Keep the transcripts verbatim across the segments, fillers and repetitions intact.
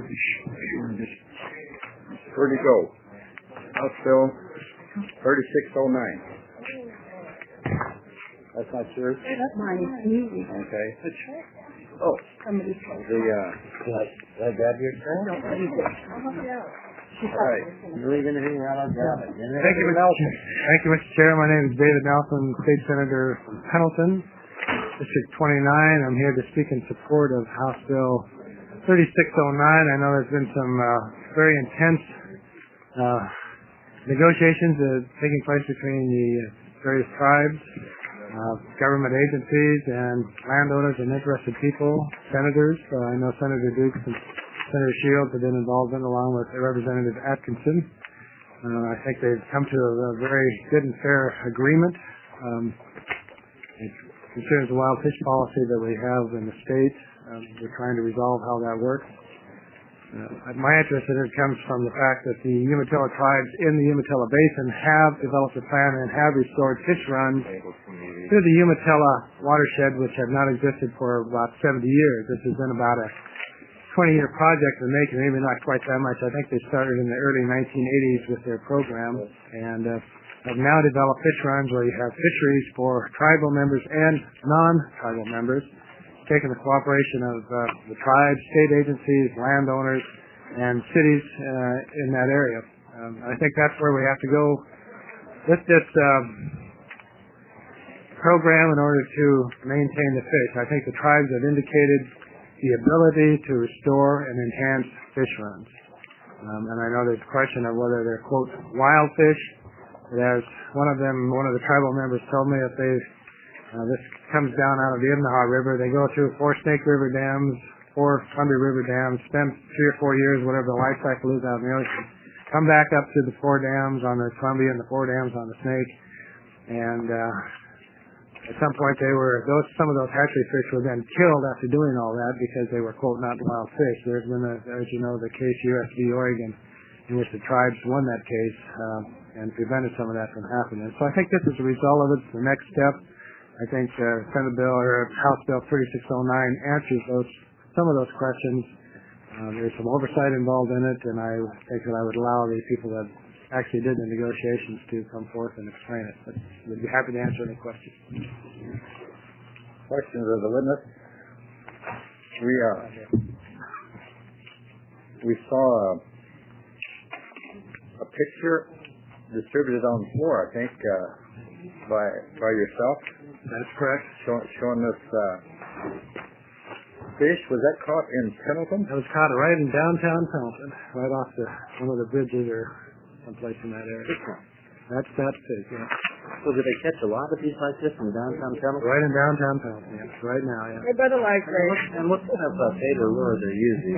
Where'd he go? House Bill thirty-six oh nine. That's not yours? That's mine. Okay. Oh, Somebody's the, uh, did I grab your turn? Don't read it. All right. You leave anything around? I'll grab it. Thank you, Nelson. Thank you, Mister Chair. My name is David Nelson, State Senator from Pendleton, District twenty-nine. I'm here to speak in support of House Bill thirty-six oh nine. I know there's been some uh, very intense uh, negotiations uh, taking place between the various tribes, uh, government agencies, and landowners and interested people, senators. Uh, I know Senator Dukes and Senator Shields have been involved in, along with Representative Atkinson. Uh, I think they've come to a, a very good and fair agreement. Um, it concerns the wild fish policy that we have in the state. Um, we're trying to resolve how that works. Uh, my interest in it comes from the fact that the Umatilla tribes in the Umatilla Basin have developed a plan and have restored fish runs to the Umatilla watershed, which have not existed for about seventy years. This has been about a twenty-year project in making, maybe not quite that much. I think they started in the early nineteen eighties with their program, and uh, have now developed fish runs where you have fisheries for tribal members and non-tribal members, taking the cooperation of uh, the tribes, state agencies, landowners, and cities uh, in that area. Um, I think that's where we have to go with this um, program in order to maintain the fish. I think the tribes have indicated the ability to restore and enhance fish runs. Um, and I know there's a question of whether they're, quote, wild fish. But as one of them, one of the tribal members told me, if they, uh, this comes down out of the Imnaha River, they go through four Snake River dams, four Columbia River dams, spend three or four years, whatever the life cycle is out in the ocean, come back up to the four dams on the Columbia and the four dams on the Snake, and uh, at some point, they were those. Some of those hatchery fish were then killed after doing all that because they were, quote, not wild fish. There's been, a, as you know, the case U S v. Oregon, in which the tribes won that case uh, and prevented some of that from happening. So I think this is a result of it. It's the next step. I think uh, Senate Bill or House Bill thirty-six oh nine answers those some of those questions. Uh, there's some oversight involved in it, and I think that I would allow the people that actually did the negotiations to come forth and explain it. But we'd be happy to answer any questions. Questions of the witness? We uh, we saw a, a picture distributed on the floor, I think, uh, by by yourself. That's correct. Show, showing this uh, fish. Was that caught in Pendleton? It was caught right in downtown Pendleton, right off the one of the bridges or someplace in that area. That's that fish, yeah. So did they catch a lot of these like this in downtown Pendleton? Right in downtown Pendleton, yes. Right now, yeah. Hey, Brother Library. And what kind of uh, bait or lure they're using?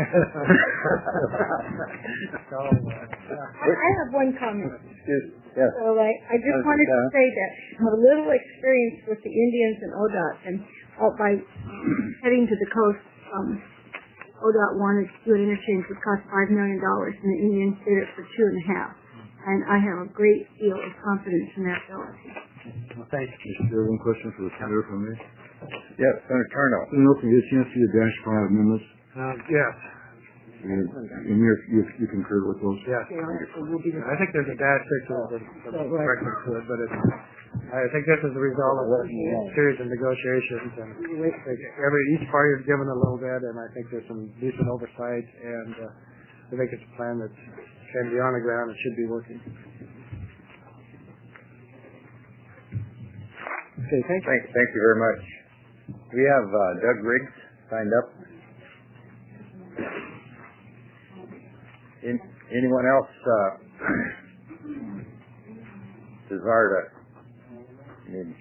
So, uh, I, I have one comment. Yes. yes. So I, I just Okay. wanted to say that I have a little experience with the Indians and O D O T, and out by heading to the coast, um, O D O T wanted to do an interchange that cost five million dollars, and the Indians did it for two and a half. And I have a great deal of confidence in that ability. well, thank you. Mister Chair, one question for the senator from me. Yes, Senator Turnout. Senator Nelson, you get a chance to see the dash five amendments, Um, yes, and, and you you you concur with those. yes. So we'll be the I think there's a dash six of the, the corrections to it, but it's, I think this is the result of a series of negotiations, and every each party is given a little bit, and I think there's some decent oversight, and uh, I think it's a plan that can be on the ground and should be working. Okay, thank you. Thank, thank you very much. We have uh, Doug Riggs signed up. In, anyone else uh, desire to? Maybe.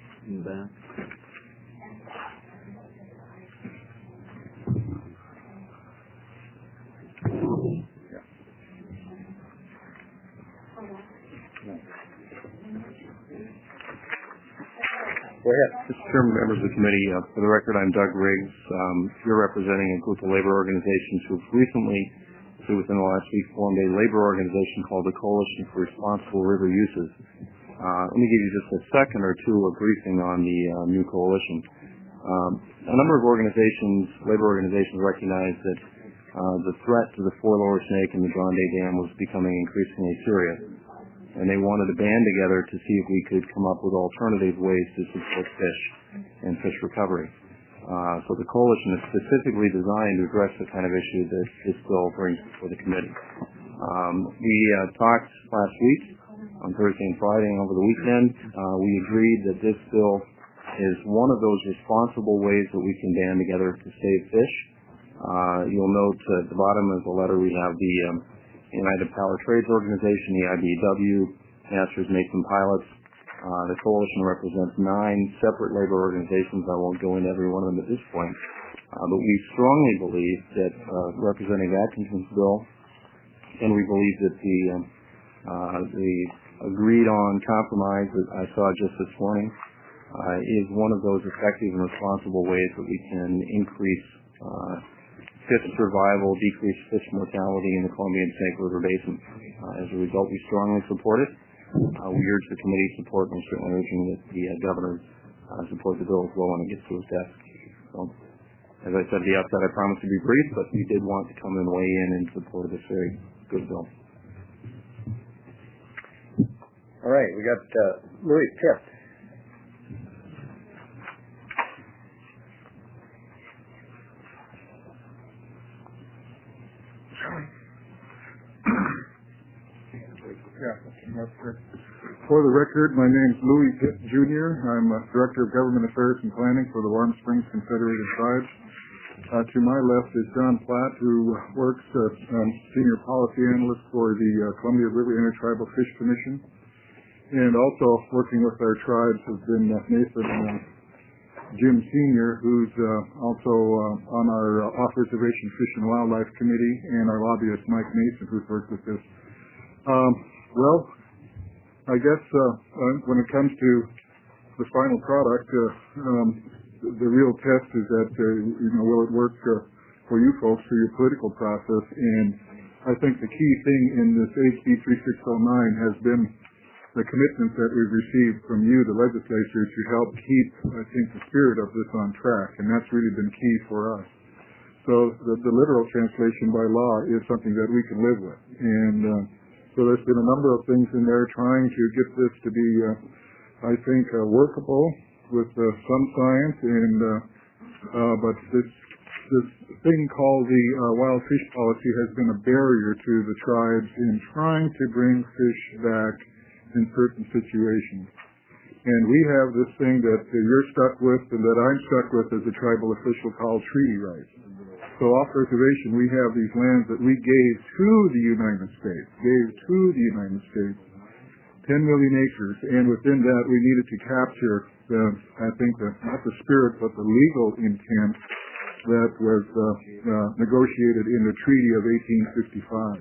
Go ahead. Mister Chairman, members of the committee, uh, for the record, I'm Doug Riggs. Um, here representing a group of labor organizations who have recently, so within the last week, formed a labor organization called the Coalition for Responsible River Uses. Uh, let me give you just a second or two of briefing on the uh, new coalition. Um, a number of organizations, labor organizations, recognize that uh, the threat to the Four Lower Snake and the John Day Dam was becoming increasingly serious. And they wanted to band together to see if we could come up with alternative ways to support fish and fish recovery. Uh, so the coalition is specifically designed to address the kind of issue that this bill brings before the committee. Um, we uh, talked last week on Thursday and Friday and over the weekend. Uh, we agreed that this bill is one of those responsible ways that we can band together to save fish. Uh, you'll note at the bottom of the letter we have the um, United Power Trades Organization, the I B E W, Masters Mason Pilots. Uh, the coalition represents nine separate labor organizations. I won't go into every one of them at this point. Uh, but we strongly believe that uh, Representative Atkinson's bill, and we believe that the, um, uh, the agreed-on compromise that I saw just this morning uh, is one of those effective and responsible ways that we can increase uh, fish survival, decrease fish mortality in the Columbia and Snake River Basin. Uh, as a result, we strongly support it. Uh, we urge the committee's support, and we're certainly urging that the uh, governor uh, support the bill as well when it gets to his desk. So, as I said at the outset, I promised to be brief, but we did want to come and weigh in in support of this very good bill. All right, we got uh, Louis Pitt. For the record, my name is Louis Pitt, Junior I'm uh, Director of Government Affairs and Planning for the Warm Springs Confederated Tribes. Uh, to my left is John Platt, who works as um, Senior Policy Analyst for the uh, Columbia River Intertribal Fish Commission. And also working with our tribes has been uh, Nathan uh, Jim Senior, who's uh, also uh, on our uh, Off-Reservation Fish and Wildlife Committee, and our lobbyist Mike Mason, who's worked with this. Um, well, I guess uh, when it comes to the final product, uh, um, the real test is that, uh, you know, will it work uh, for you folks through your political process? And I think the key thing in this H B thirty-six oh nine has been the commitments that we've received from you, the legislature, to help keep, I think, the spirit of this on track, and that's really been key for us. So the, the literal translation by law is something that we can live with. And uh, so there's been a number of things in there trying to get this to be, uh, I think, uh, workable with uh, some science, and uh, uh, but this this thing called the uh, wild fish policy has been a barrier to the tribes in trying to bring fish back in certain situations. And we have this thing that uh, you're stuck with and that I'm stuck with as a tribal official called treaty rights. So off reservation, we have these lands that we gave to the United States, gave to the United States, ten million acres, and within that we needed to capture the, I think, the, not the spirit, but the legal intent that was uh, uh, negotiated in the Treaty of eighteen fifty-five.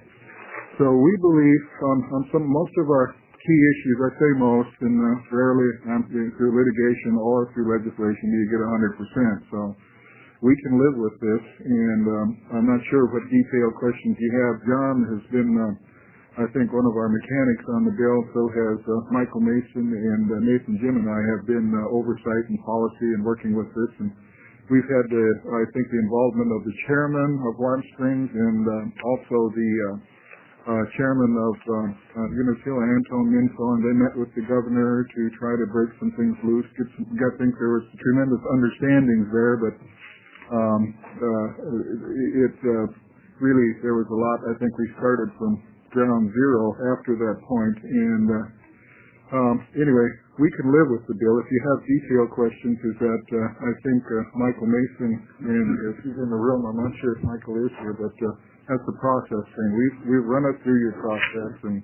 So we believe on, on some, most of our key issues, I say most, and uh, rarely um, through litigation or through legislation do you get one hundred percent. So we can live with this, and um, I'm not sure what detailed questions you have. John has been, uh, I think, one of our mechanics on the bill, so has uh, Michael Mason, and uh, Nathan Jim and I have been uh, oversight and policy and working with this. And we've had, the, I think, the involvement of the chairman of Warm Springs and uh, also the uh, uh, chairman of uh, uh, Umatilla, Anton Minfo, and they met with the governor to try to break some things loose. Get some, I think there was tremendous understandings there, but Um, uh, it uh, really, there was a lot. I think we started from ground zero after that point. And uh, um, anyway, we can live with the bill. If you have detailed questions, is that uh, I think uh, Michael Mason, and if he's in the room, I'm not sure if Michael is here, but uh, that's the process thing. We've, we've run it through your process, and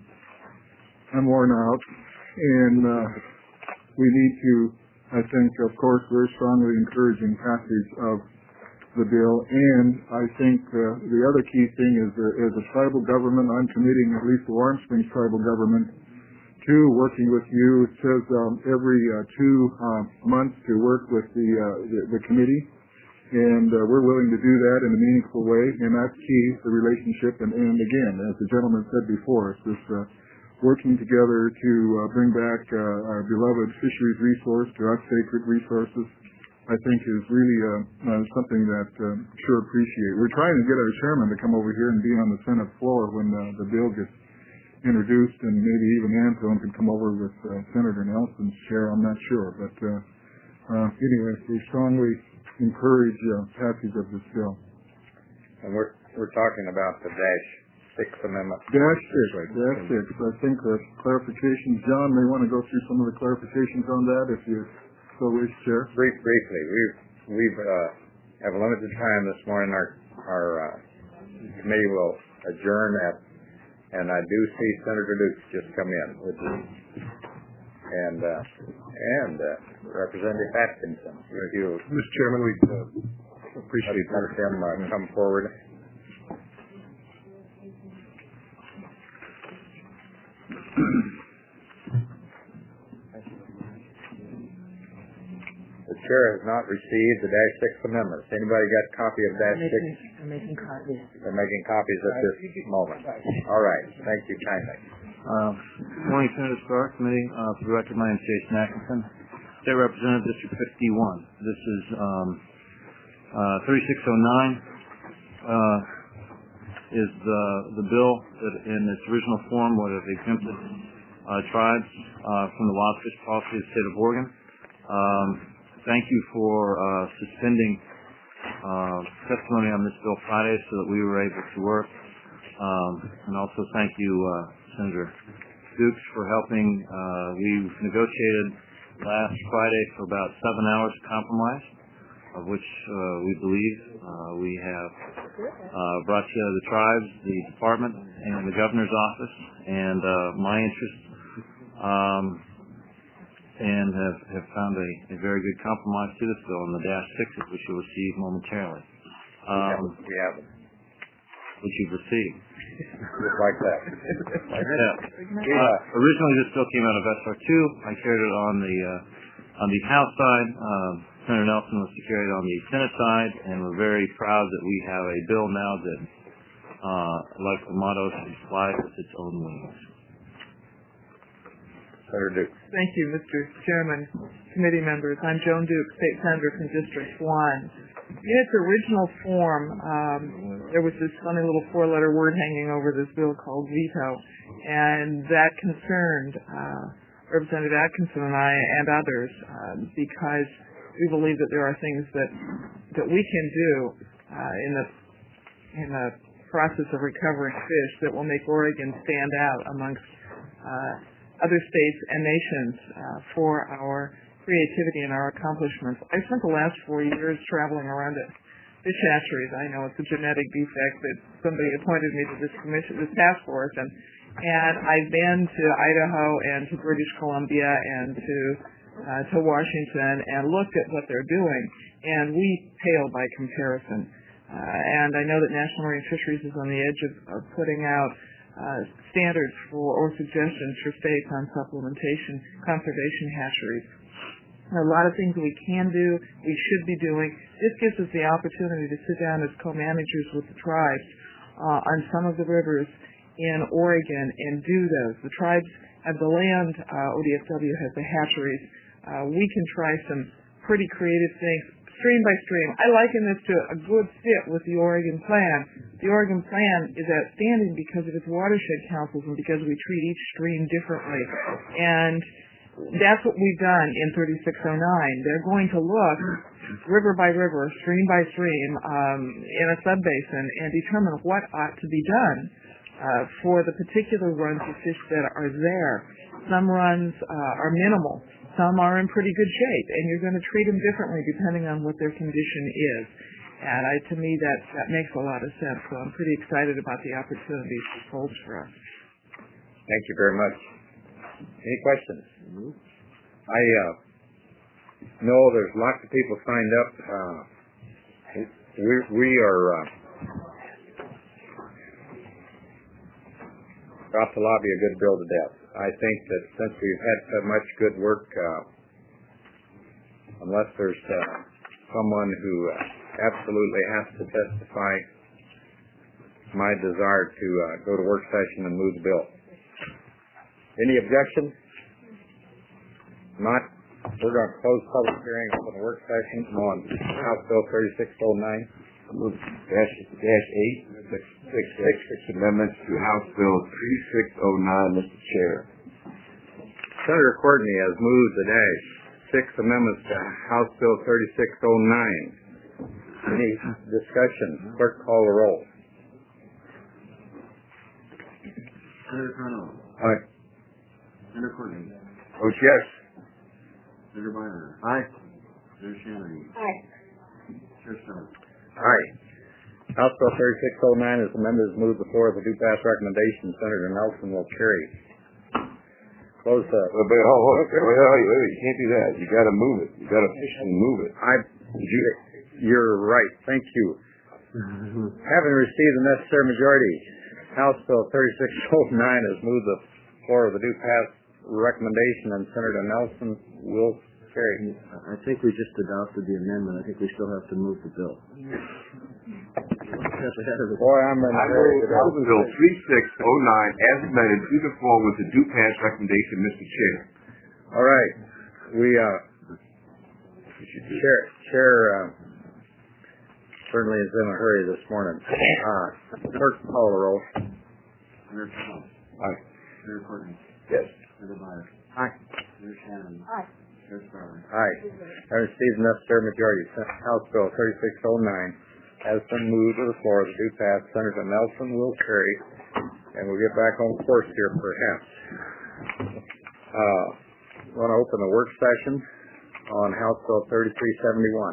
I'm worn out. And uh, we need to, I think, of course, very strongly encouraging passage of the bill, and I think uh, the other key thing is uh, as a tribal government, I'm committing at least the Warm Springs tribal government to working with you. It says um, every uh, two uh, months to work with the, uh, the, the committee, and uh, we're willing to do that in a meaningful way, and that's key, the relationship, and, and again, as the gentleman said before, it's this uh, working together to uh, bring back uh, our beloved fisheries resource to us sacred resources. I think is really uh, uh, something that uh, sure appreciate. We're trying to get our chairman to come over here and be on the Senate floor when uh, the bill gets introduced, and maybe even Antone can come over with uh, Senator Nelson's chair. I'm not sure, but uh, uh, anyway, we strongly encourage uh, passage of this bill. And we're we're talking about the dash six amendment. Dash six, dash six. I think the clarifications. John may want to go through some of the clarifications on that, if you so wish, Chair. Brief, briefly, we've we've uh, have limited time this morning. Our our uh, committee will adjourn at, and I do see Senator Dukes just come in, which is, and uh, and uh, Representative Atkinson. If you, Mister Chairman, we uh, appreciate let him uh, come forward. The chair has not received the dash six amendments. Anybody got a copy of dash six? I'm making copies. They're making copies at this moment. All right. Thank you kindly. Uh, Good morning, Senator Starr, Committee. Uh, for the record, my name is Jason Atkinson, State Representative, District fifty-one. This is um, uh, thirty-six oh nine. Uh, is the, the bill that in its original form would have exempted uh, tribes uh, from the wild fish policy of the state of Oregon. Um, thank you for uh, suspending uh, testimony on this bill Friday so that we were able to work. Um, and also thank you, uh, Senator Dukes, for helping. Uh, we negotiated last Friday for about seven hours of compromise, of which uh, we believe uh, we have uh, brought together the tribes, the department, and the governor's office, and uh, my interests, um, and have, have found a, a very good compromise to this bill in the dash sixes, which you'll receive momentarily. Um, We have it. which you've received. Just like that. Like that. Uh, originally, this bill came out of S R two. I carried it on the uh, on the House side. Um, Senator Nelson was to carry it on the Senate side, and we're very proud that we have a bill now that, uh, like the motto, should fly with its own wings. Senator Dukes. Thank you, Mister Chairman, committee members. I'm Joan Duke, State Senator from District one. In its original form, um, there was this funny little four-letter word hanging over this bill called veto, and that concerned uh, Representative Atkinson and I and others um, because we believe that there are things that that we can do uh, in the in the process of recovering fish that will make Oregon stand out amongst uh, other states and nations uh, for our creativity and our accomplishments. I spent the last four years traveling around at fish hatcheries. I know it's a genetic defect that somebody appointed me to this commission, this task force, and and I've been to Idaho and to British Columbia and to uh, to Washington and looked at what they're doing, and we pale by comparison. Uh, and I know that National Marine Fisheries is on the edge of, of putting out uh, standards for or suggestions for states on supplementation conservation hatcheries. There are a lot of things we can do, we should be doing. This gives us the opportunity to sit down as co-managers with the tribes uh, on some of the rivers in Oregon and do those. The tribes have the land, uh, O D F W has the hatcheries. Uh, we can try some pretty creative things, stream by stream. I liken this to a good fit with the Oregon Plan. The Oregon Plan is outstanding because of its watershed councils and because we treat each stream differently. And that's what we've done in thirty-six oh nine. They're going to look river by river, stream by stream, um, in a subbasin and determine what ought to be done uh, for the particular runs of fish that are there. Some runs uh, are minimal. Some are in pretty good shape, and you're going to treat them differently depending on what their condition is. And I, to me, that, that makes a lot of sense. So I'm pretty excited about the opportunities this holds for us. Thank you very much. Any questions? I uh, know there's lots of people signed up. Uh, we, we are uh, about to lobby a good bill to death. I think that since we've had so much good work, uh, unless there's uh, someone who uh, absolutely has to testify, my desire to uh, go to work session and move the bill. Any objections? Not. We're going to close public hearing for the work session on House Bill thirty-six oh nine. Dash, dash eight, six, six, six, six amendments to House Bill thirty-six oh nine, Mister Chair. Senator Courtney has moved the dash six amendments to House Bill thirty-six oh nine. Any discussion? Clerk, call the roll. Senator Carnell. Aye. Senator Courtney. Vote yes. Senator Byron. Aye. Senator Shannon. Aye. Chair Stark. Aye. House Bill thirty-six oh nine is amended as moved before the due pass recommendation. Senator Nelson will carry. Close the... Wait, wait, hold, hold, wait, wait, wait, wait, you can't do that. You gotta move it. You gotta officially move it. I, you, you're right. Thank you. Having received the necessary majority, House Bill thirty-six oh nine has moved the floor of the due pass recommendation, and Senator Nelson will carry. I think we just adopted the amendment. I think we still have to move the bill. Boy, I'm in I move House Bill thirty-six oh nine as amended to the floor with the due pass recommendation, Mister Chair. All right. We, uh, Chair, Chair, uh, certainly is in a hurry this morning. Uh, clerk, call the roll. Senator Carnell. Aye. Senator Courtney. Yes. Senator Byron. Aye. Senator Shannon. Aye. Chair Stark. Aye. I received the necessary majority. House Bill thirty-six oh nine has been moved to the floor of the due pass. Senator Nelson will carry, and we'll get back on course here perhaps. Uh, I want to open the work session on House Bill thirty-three seventy-one.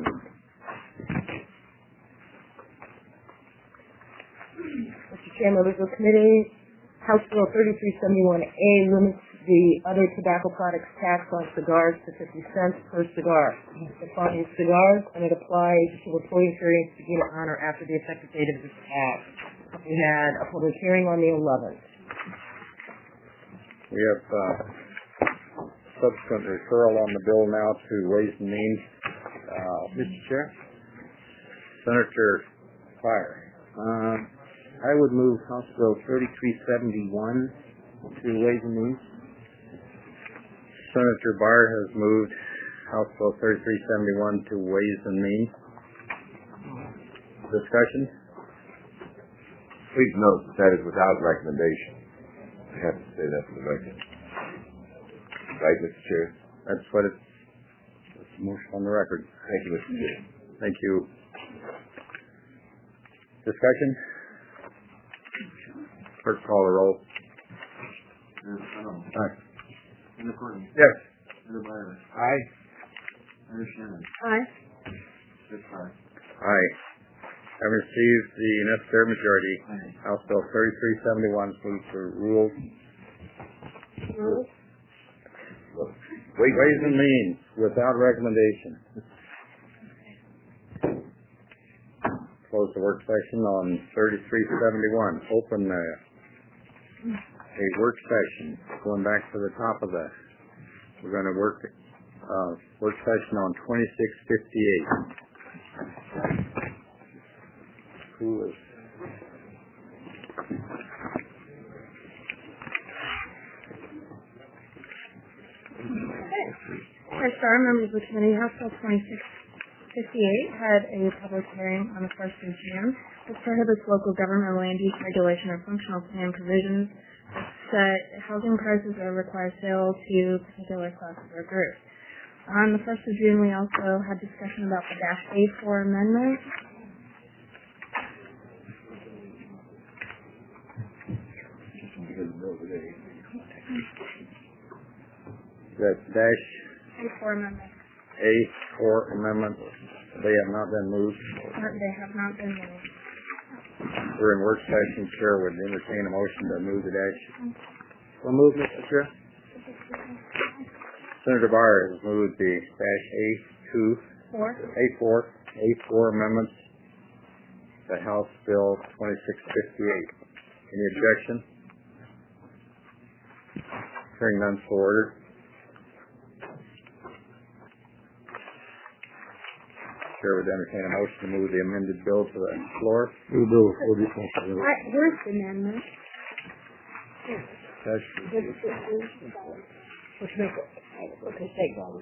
Mister Chair, members of the committee, House Bill thirty-three seventy-one A limits the other tobacco products tax on cigars to fifty cents per cigar. Defining cigars, and it applies to reporting periods beginning on or after the effective date of this act. We had a public hearing on the eleventh. We have uh, subsequent referral on the bill now to Ways and Means. Uh, Mister Chair? Senator Fire. Uh, I would move House Bill thirty-three seventy-one to Ways and Means. Senator Barr has moved House Bill thirty-three seventy-one to Ways and Means. Discussion? Please note that that is without recommendation. I have to say that for the record. Right, Mister Chair? That's what it's, it's motion on the record. Thank you, Mister Chair. Thank you. Discussion? Clerk, call the roll. Senator Carnell. Aye. Senator Courtney. Yes. Senator Byron. Aye. Senator Shannon. Aye. Chair Stark. Aye. I received the necessary majority. House Bill thirty-three seventy-one moves to rules. Rules. Wait, Ways and Means without recommendation. Close the work session on thirty-three seventy-one. Open a, a work session. Going back to the top of the, we're going to work uh, work session on twenty-six fifty-eight. Who is? Our star members of the committee, House Bill twenty-six fifty-eight had a public hearing on the first of June. It prohibits local government land use regulation or functional plan provisions that housing prices or require sale to particular classes or groups. On the first of June, we also had discussion about the Dash A four amendment. That's Dash A four amendment. A four amendment. They have not been moved. Uh, They have not been moved. We're in work session. Chair would entertain a motion to move the Dash. So move, Mister Chair. Senator Barr has moved the Dash A two, Four. A four, A four amendments to House Bill twenty-six fifty-eight. Any objection? Hearing none, so ordered. Chair would entertain a motion to move the amended bill to the floor. Move the bill before the consent. Right, where's the amendment? Dash, This- this is- Which makes it, okay, thank God.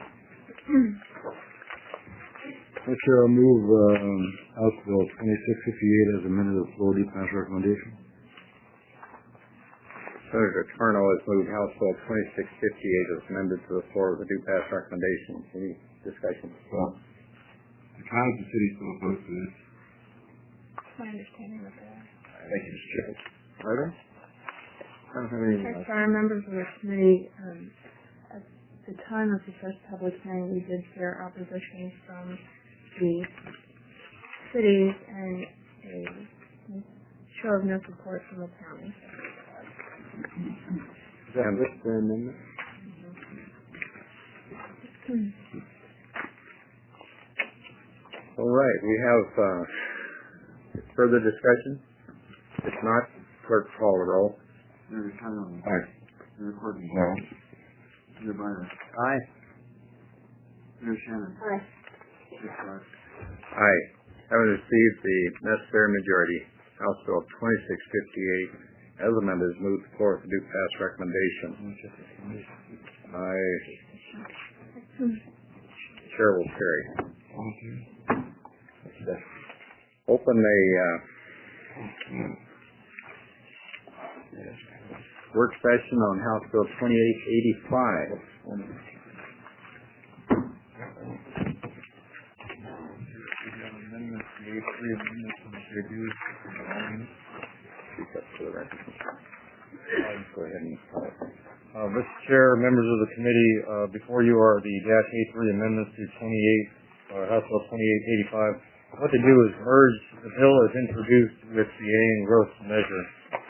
Mister Chair, I'll move um, House Bill twenty-six fifty-eight as amended to the floor, deep pass recommendation. Senator Turno has moved House Bill twenty-six fifty-eight as amended to the floor with a due pass recommendation. Any discussion? Well, the Congress and City still opposed to this. My understanding of that. Thank you, Mister Chair. Are there? I don't have any. As our members of the committee, um, at the time of the first public hearing, we did hear opposition from the cities and a show of no support from the county. Is that with the amendment? Hmm. All right, we have uh, further discussion. If not, clerk call the roll. Senator Turner. Aye. Senator Courtney. No. Senator Byron. Aye. Senator Shannon. Aye. Six ayes. Aye. Having received the necessary majority, House Bill twenty-six fifty-eight, as amended, is moved to the floor with a due pass recommendation. I, Chair will carry. Open a uh, work session on House Bill twenty-eight eighty-five. Go ahead and Uh, Mister Chair, members of the committee, uh, before you are the dash A three amendments to twenty-eight, uh, House Bill twenty-eight eighty-five. What they do is merge the bill as introduced with the A and growth measure.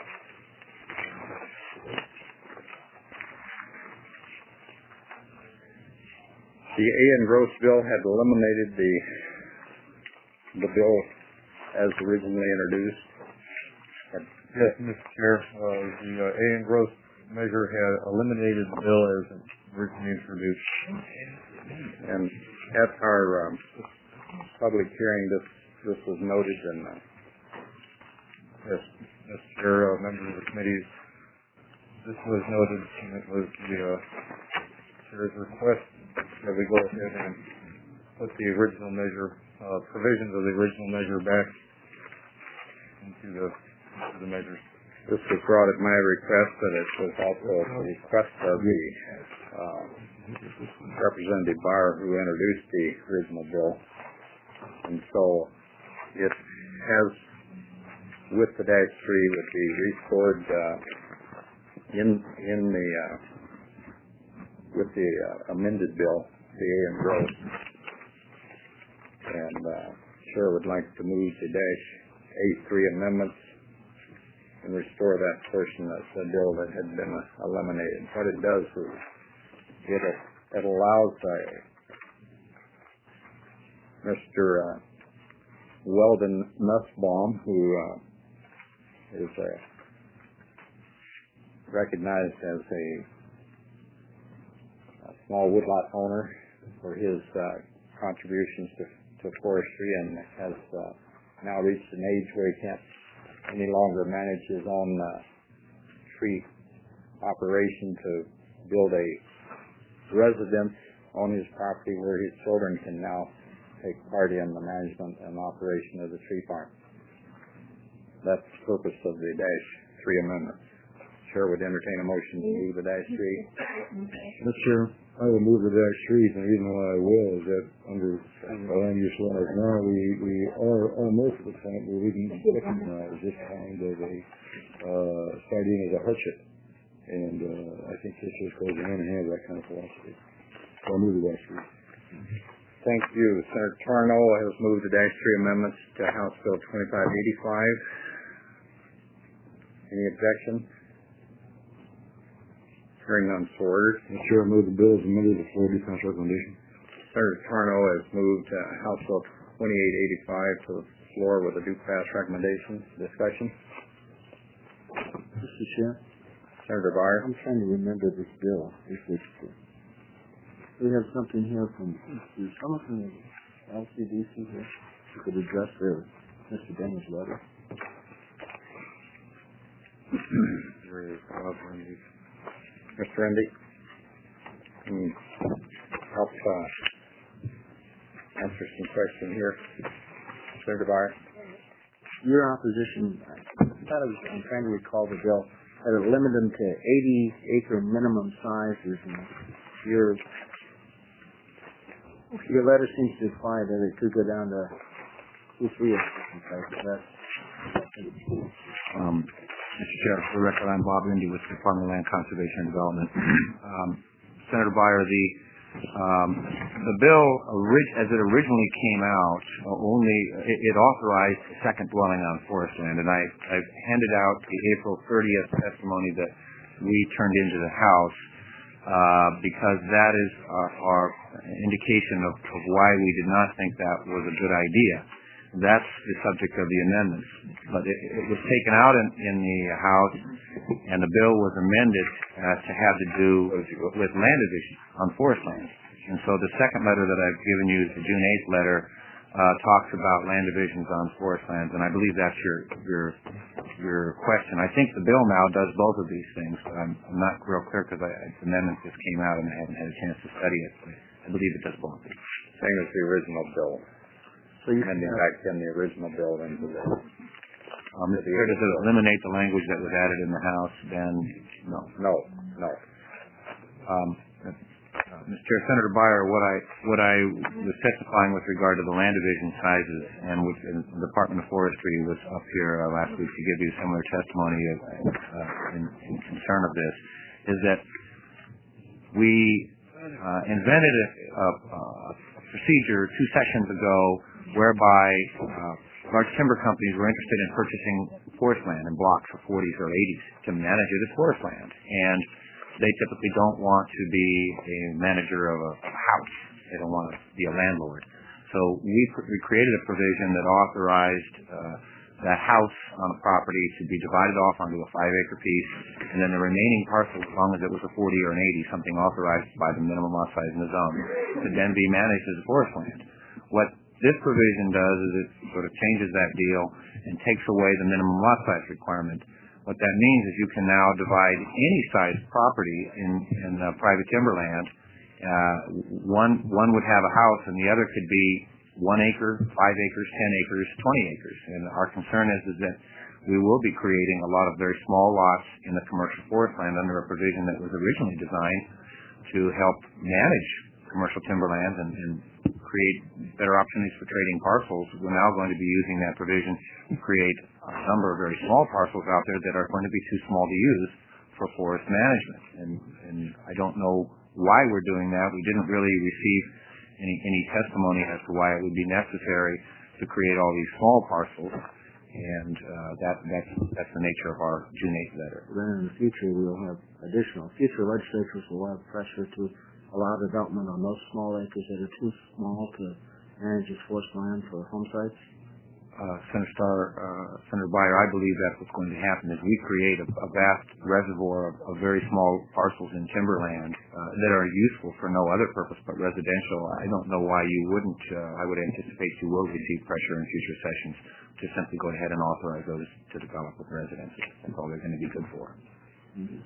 The A and growth bill had eliminated the the bill as originally introduced. Yes, Mister Chair, uh, the uh, A and growth measure had eliminated the bill as originally introduced. And at our um, public hearing, this this was noted, and uh, Yes, Mister Chair, uh, members of the committee, this was noted, and it was the uh, chair's request that we go ahead and put the original measure, uh, provisions of the original measure back into the into the measures. this was brought at my request, but it was also the request of the uh, Representative Barr, who introduced the original bill. And so it has, with the dash three, would be restored uh, in in the uh, with the uh, amended bill, the A and growth. And uh, Chair would like to move the dash A three amendments and restore that portion of the bill that had been eliminated. What it does is it it allows uh, Mister Uh, Weldon Nussbaum, who uh, is uh, recognized as a, a small woodlot owner for his uh, contributions to, to forestry, and has uh, now reached an age where he can't any longer manage his own uh, tree operation to build a residence on his property where his children can now take part in the management and operation of the tree farm. That's the purpose of the dash three amendment. Chair would entertain a motion to move the dash three. Mister Chair, I will move the dash three, and the reason why I will is that under land use laws now, we, we are almost at the point where we can recognize this kind of a uh, sighting as a hardship. And uh, I think this just goes hand in hand with that kind of philosophy. So I'll move the dash three. Thank you. Senator Tarno has moved the dash three amendments to House Bill twenty-five eighty-five. Any objection? Hearing none, so ordered. Mister Chair, I move the bill as amended to the floor defense recommendation. Senator Tarno has moved uh, House Bill twenty-eight eighty-five to the floor with a due pass recommendation. Discussion? Mister Chair, Senator Barr. I'm trying to remember this bill. If it's, uh, we have something here from someone from the L C D C here who could address their Mister Denny's letter. Mister Endy. and help uh, answer some questions here. Senator Byer. Your opposition, I thought it was, I'm trying to recall the bill, had it limited them to eighty acre minimum sizes, and your your letter seems to imply that it could go down to two, three acre sizes. That's Um, Mister Chair, for the record, I'm Bob Indy with the Department of Land Conservation and Development. um, Senator Byer, the um, the bill, orig- as it originally came out, uh, only it, it authorized a second dwelling on forest land, and I, I've handed out the April thirtieth testimony that we turned into the House uh, because that is our, our indication of, of why we did not think that was a good idea. That's the subject of the amendments. But it, it was taken out in, in the House, and the bill was amended uh, to have to do with land division on forest land. And so the second letter that I've given you, the June eighth letter, uh, talks about land divisions on forest lands, and I believe that's your your your question. I think the bill now does both of these things, but I'm, I'm not real clear because the amendment just came out and I haven't had a chance to study it. But I believe it does both. Same as the original bill. So you amending back in the original bill into the. Um, if it does eliminate the language that was added in the House, then no. No, no. Um, uh, Mister Chair, Senator Byer, what I what I was testifying with regard to the land division sizes, and which and the Department of Forestry was up here uh, last week to give you similar testimony of, uh, in, in concern of this, is that we uh, invented a, a, a procedure two sessions ago whereby uh, large timber companies were interested in purchasing forest land in blocks of forties or eighties to manage it as forest land. And they typically don't want to be a manager of a house. They don't want to be a landlord. So we, we created a provision that authorized uh, that house on a property to be divided off onto a five-acre piece, and then the remaining parcel, as long as it was a forty or an eighty, something authorized by the minimum lot size in the zone, could then be managed as forest land. What this provision does is it sort of changes that deal and takes away the minimum lot size requirement. What that means is you can now divide any size property in, in uh, private timberland. Uh, one one would have a house, and the other could be one acre, five acres, ten acres, twenty acres. And our concern is, is that we will be creating a lot of very small lots in the commercial forest land under a provision that was originally designed to help manage commercial timberlands and, and create better opportunities for trading parcels. We're now going to be using that provision to create a number of very small parcels out there that are going to be too small to use for forest management. And, and I don't know why we're doing that. We didn't really receive any, any testimony as to why it would be necessary to create all these small parcels. And uh, that, that's, that's the nature of our June eighth letter. Then in the future we'll have additional, future legislatures will have pressure to allow development on those small acres that are too small to manage as forest land for home sites? Uh, Senator Starr, uh, Senator Byer, I believe that's what's going to happen is we create a, a vast reservoir of, of very small parcels in timberland uh, that are useful for no other purpose but residential. I don't know why you wouldn't. Uh, I would anticipate you will receive pressure in future sessions to simply go ahead and authorize those to develop with residences. That's all they're going to be good for. Mm-hmm.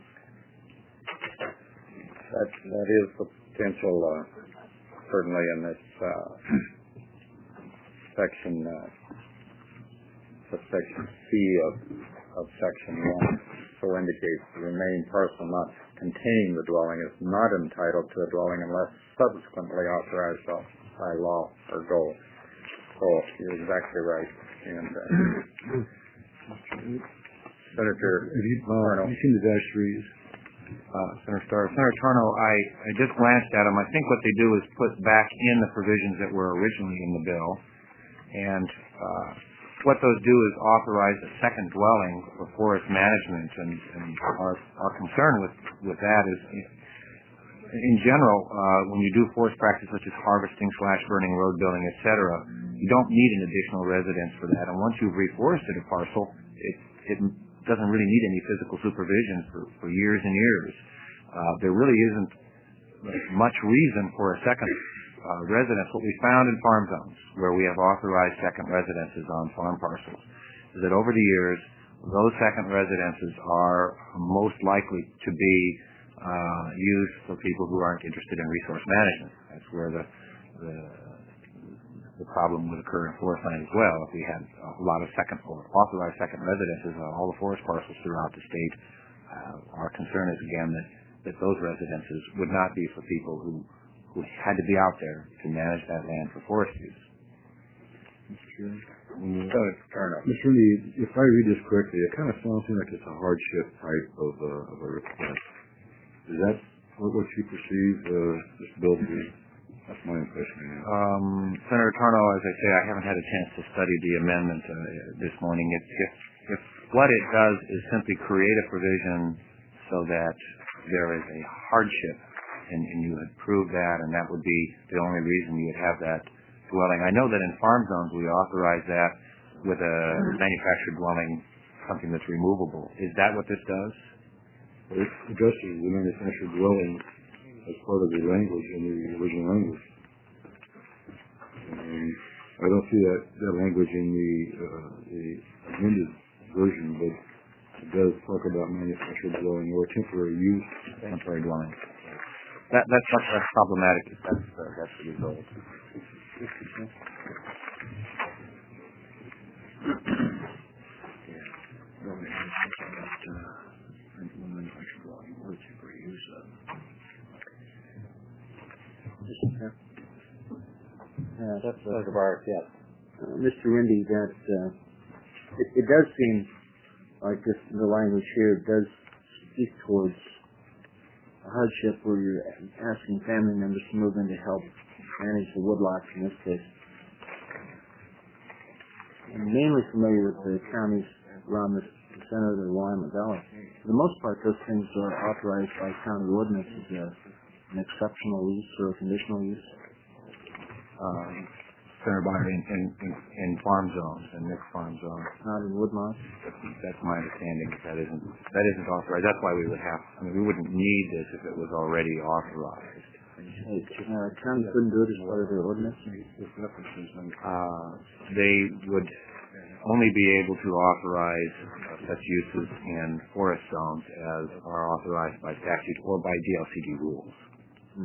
That, that is the potential, uh, certainly in this uh, section, uh, subsection C of, of section one, so indicates the remaining parcel not containing the dwelling is not entitled to a dwelling unless subsequently authorized by law or goal. So you're exactly right. And uh, Senator Arno. Have you seen the dash threes? Uh, Senator Starr. Senator Tarno, I, I just glanced at them. I think what they do is put back in the provisions that were originally in the bill. And uh, what those do is authorize a second dwelling for forest management. And, and our, our concern with, with that is, in general, uh, when you do forest practice such as harvesting, slash burning, road building, et cetera, you don't need an additional residence for that. And once you've reforested a parcel, it, it doesn't really need any physical supervision for, for years and years. Uh, there really isn't much reason for a second uh, residence. What we found in farm zones, where we have authorized second residences on farm parcels, is that over the years, those second residences are most likely to be uh, use for people who aren't interested in resource management. That's where the, the, the problem would occur in forest land as well. If we had a lot of second or authorized second residences on all the forest parcels throughout the state, uh, our concern is again that, that those residences would not be for people who, who had to be out there to manage that land for forest use. Mister Mister Reed, if I read this correctly, it kind of sounds to me like it's a hardship type of, uh, of a request. Is that what, what you perceive uh, this bill to be? That's my impression. Um, Senator Tarnow, as I say, I haven't had a chance to study the amendment uh, this morning. If, if, if what it does is simply create a provision so that there is a hardship, and, and you had proved that, and that would be the only reason you would have that dwelling. I know that in farm zones we authorize that with a manufactured dwelling, something that's removable. Is that what this does? It addresses the manufactured dwelling as part of the language in the original language. And I don't see that, that language in the, uh, the amended version, but it does talk about manufactured dwelling or temporary use. Temporary dwelling. That, that's much less problematic if that's, uh, that's the result. Yeah, that's uh, yes. Uh, Mister Rindy, that uh, it, it does seem like this, the language here does speak towards a hardship where you're asking family members to move in to help manage the woodlots in this case. I'm mainly familiar with the counties around the center of the Willamette Valley. For the most part, those things are authorized by county ordinance as a, an exceptional use or a conditional use. Um, Senator Byer, in, in, in, in farm zones, in mixed farm zones. Not in woodlots? That's my understanding. That isn't, that isn't authorized. That's why we would have, I mean, we wouldn't need this if it was already authorized. Hey, uh, counties couldn't do it as part of their ordinance? Uh, they would only be able to authorize uh, such uses in forest zones as are authorized by statute or by D L C D rules. Hmm.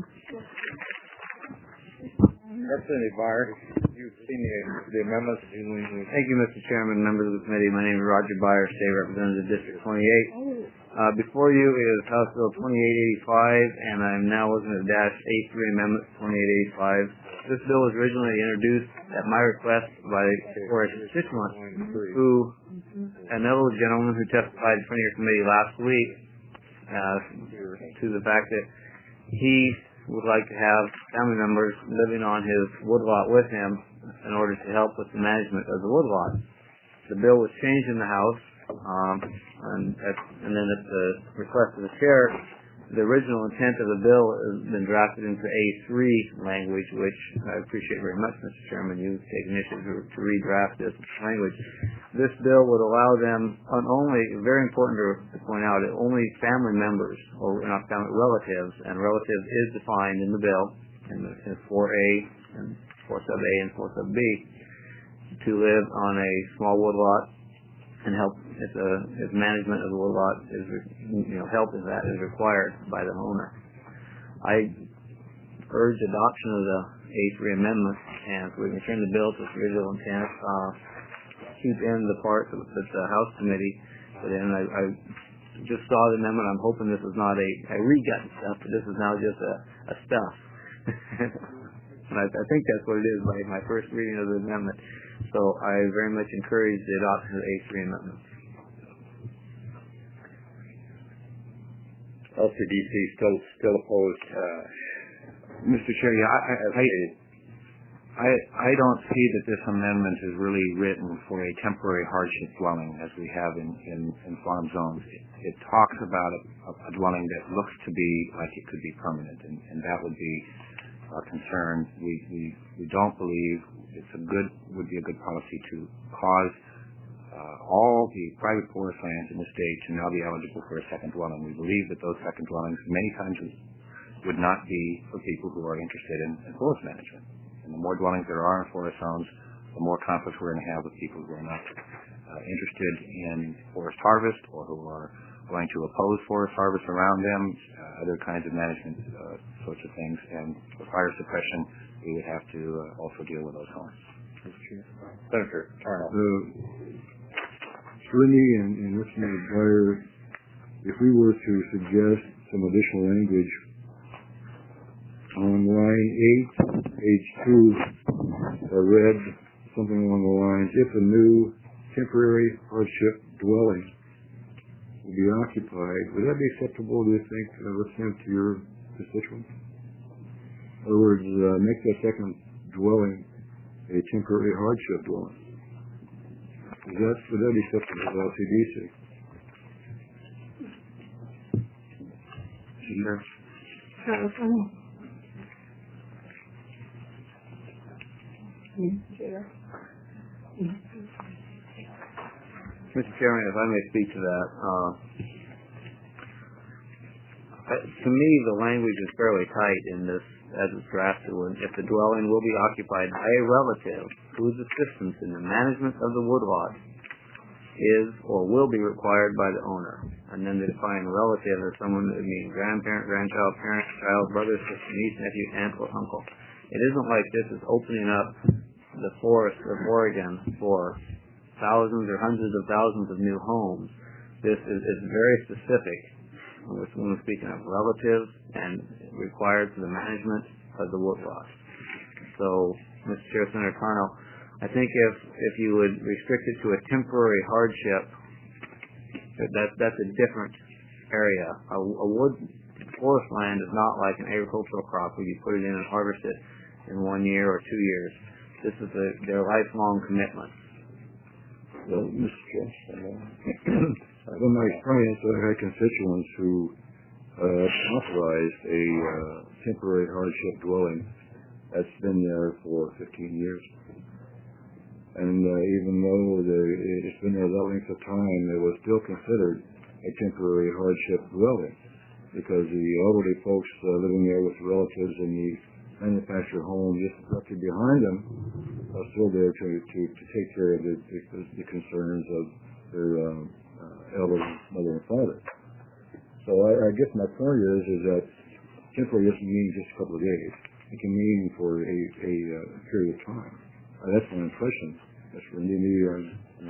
Representative Byer, you've seen the, the amendments. Thank you, Mister Chairman, members of the committee. My name is Roger Byer, State Representative, District twenty-eight. Uh, before you is House Bill twenty-eight eighty-five, and I'm now looking at Dash eighty-three Amendment twenty-eight eighty-five. This bill was originally introduced at my request by Forrest Sichman, who, another gentleman who testified in front of your committee last week, uh, to the fact that he would like to have family members living on his woodlot with him in order to help with the management of the woodlot. The bill was changed in the House, um, and, at, and then at the request of the chair, the original intent of the bill has been drafted into A three language, which I appreciate very much, Mister Chairman. You've taken initiative to redraft this language. This bill would allow them, on only, very important to point out, only family members, or not family, relatives, and relatives is defined in the bill, in, the, in four A, and four sub A and four sub B, to live on a small woodlot and help if the if management of the woodlot is, you know, help if that is required by the owner. I urge adoption of the A three amendment, and if we can turn the bill to its original intent, uh, keep in the parts that the House committee put in. I, I just saw the amendment. I'm hoping this is not a, a regut stuff, but this is now just a, a stuff. And I, I think that's what it is by my first reading of the amendment. So I very much encourage the adoption of the A three amendment. L C D C still still opposed. Uh, Mister Chair, yeah, I, I, I, I don't see that this amendment is really written for a temporary hardship dwelling as we have in, in, in farm zones. It, it talks about a, a dwelling that looks to be like it could be permanent, and, and that would be our concern. We, we, we don't believe it's a good, would be a good policy to cause uh, all the private forest lands in the state to now be eligible for a second dwelling. We believe that those second dwellings many times would not be for people who are interested in, in forest management. And the more dwellings there are in forest zones, the more conflicts we're going to have with people who are not uh, interested in forest harvest or who are going to oppose forest harvest around them, uh, other kinds of management uh, sorts of things, and for fire suppression, we would have to uh, also deal with those homes. Senator Tarnow. Uh, Lindy and, and Representative Breyer, if we were to suggest some additional language on line eight, page two, I read something along the lines, if a new temporary hardship dwelling will be occupied, would that be acceptable, do you think, uh, listening to your constituents? In other words, uh, make that second dwelling a temporary hardship dwelling. Is that, would that be acceptable to L C D C? Sure. Mister Chairman, if I may speak to that, uh, to me the language is fairly tight in this as it's drafted. When if the dwelling will be occupied by a relative whose assistance in the management of the woodlot is or will be required by the owner, and then they define relative as someone that means grandparent, grandchild, parent, child, brother, sister, niece, nephew, aunt, or uncle. It isn't like this is opening up the forests of Oregon for thousands or hundreds of thousands of new homes. This is, is very specific when we're speaking of relatives and required for the management of the woodlot. So, Mister Chair, Senator Tarnow, I think if if you would restrict it to a temporary hardship, that that's a different area. A, a wood forest land is not like an agricultural crop where you put it in and harvest it in one year or two years. This is a, their lifelong commitment. Well, Mister Chair, in my experience, I've had constituents who uh, authorized a uh, temporary hardship dwelling that's been there for fifteen years. And uh, even though the, it's been there that length of time, it was still considered a temporary hardship dwelling because the elderly folks uh, living there with relatives in the manufactured home just directly behind them are still there to, to, to take care of the, the, the concerns of their um, uh, elderly mother and father. So I, I guess my point is, is that temporary doesn't mean just a couple of days. It can mean for a, a uh, period of time. Uh, that's my impression. That's for me. Uh,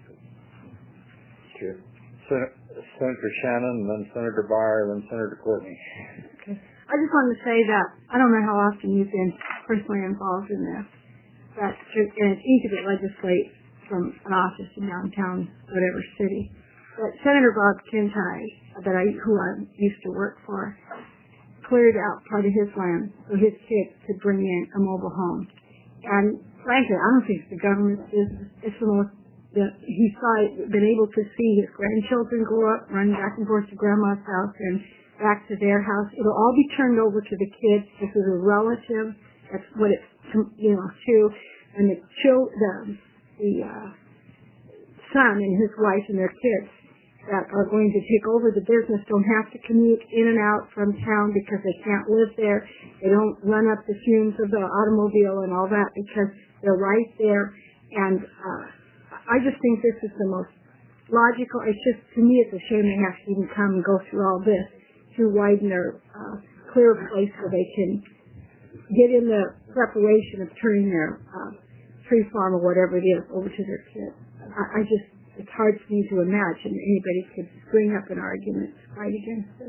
Sure. Sen- Senator Shannon, and then Senator Breyer, and then Senator Courtney. Okay. I just wanted to say that I don't know how often you've been personally involved in this, but and it's easy to legislate from an office in downtown, whatever city. But Senator Bob Kintai, that I who I used to work for, cleared out part of his land so his kids could bring in a mobile home. And frankly, I don't think it's the government's business. It's the most that he saw it, been able to see his grandchildren grow up, run back and forth to grandma's house and back to their house. It'll all be turned over to the kids. This is a relative. That's what it's, you know, to. And the chil- the, the uh, son and his wife and their kids that are going to take over the business don't have to commute in and out from town because they can't live there. They don't run up the fumes of the automobile and all that because they're right there. And uh, I just think this is the most logical. It's just, to me, it's a shame they have to even come and go through all this to widen their uh, clear place so they can get in the preparation of turning their uh, tree farm or whatever it is over to their kids. I, I just, it's hard for me to imagine anybody could bring up an argument to fight against this.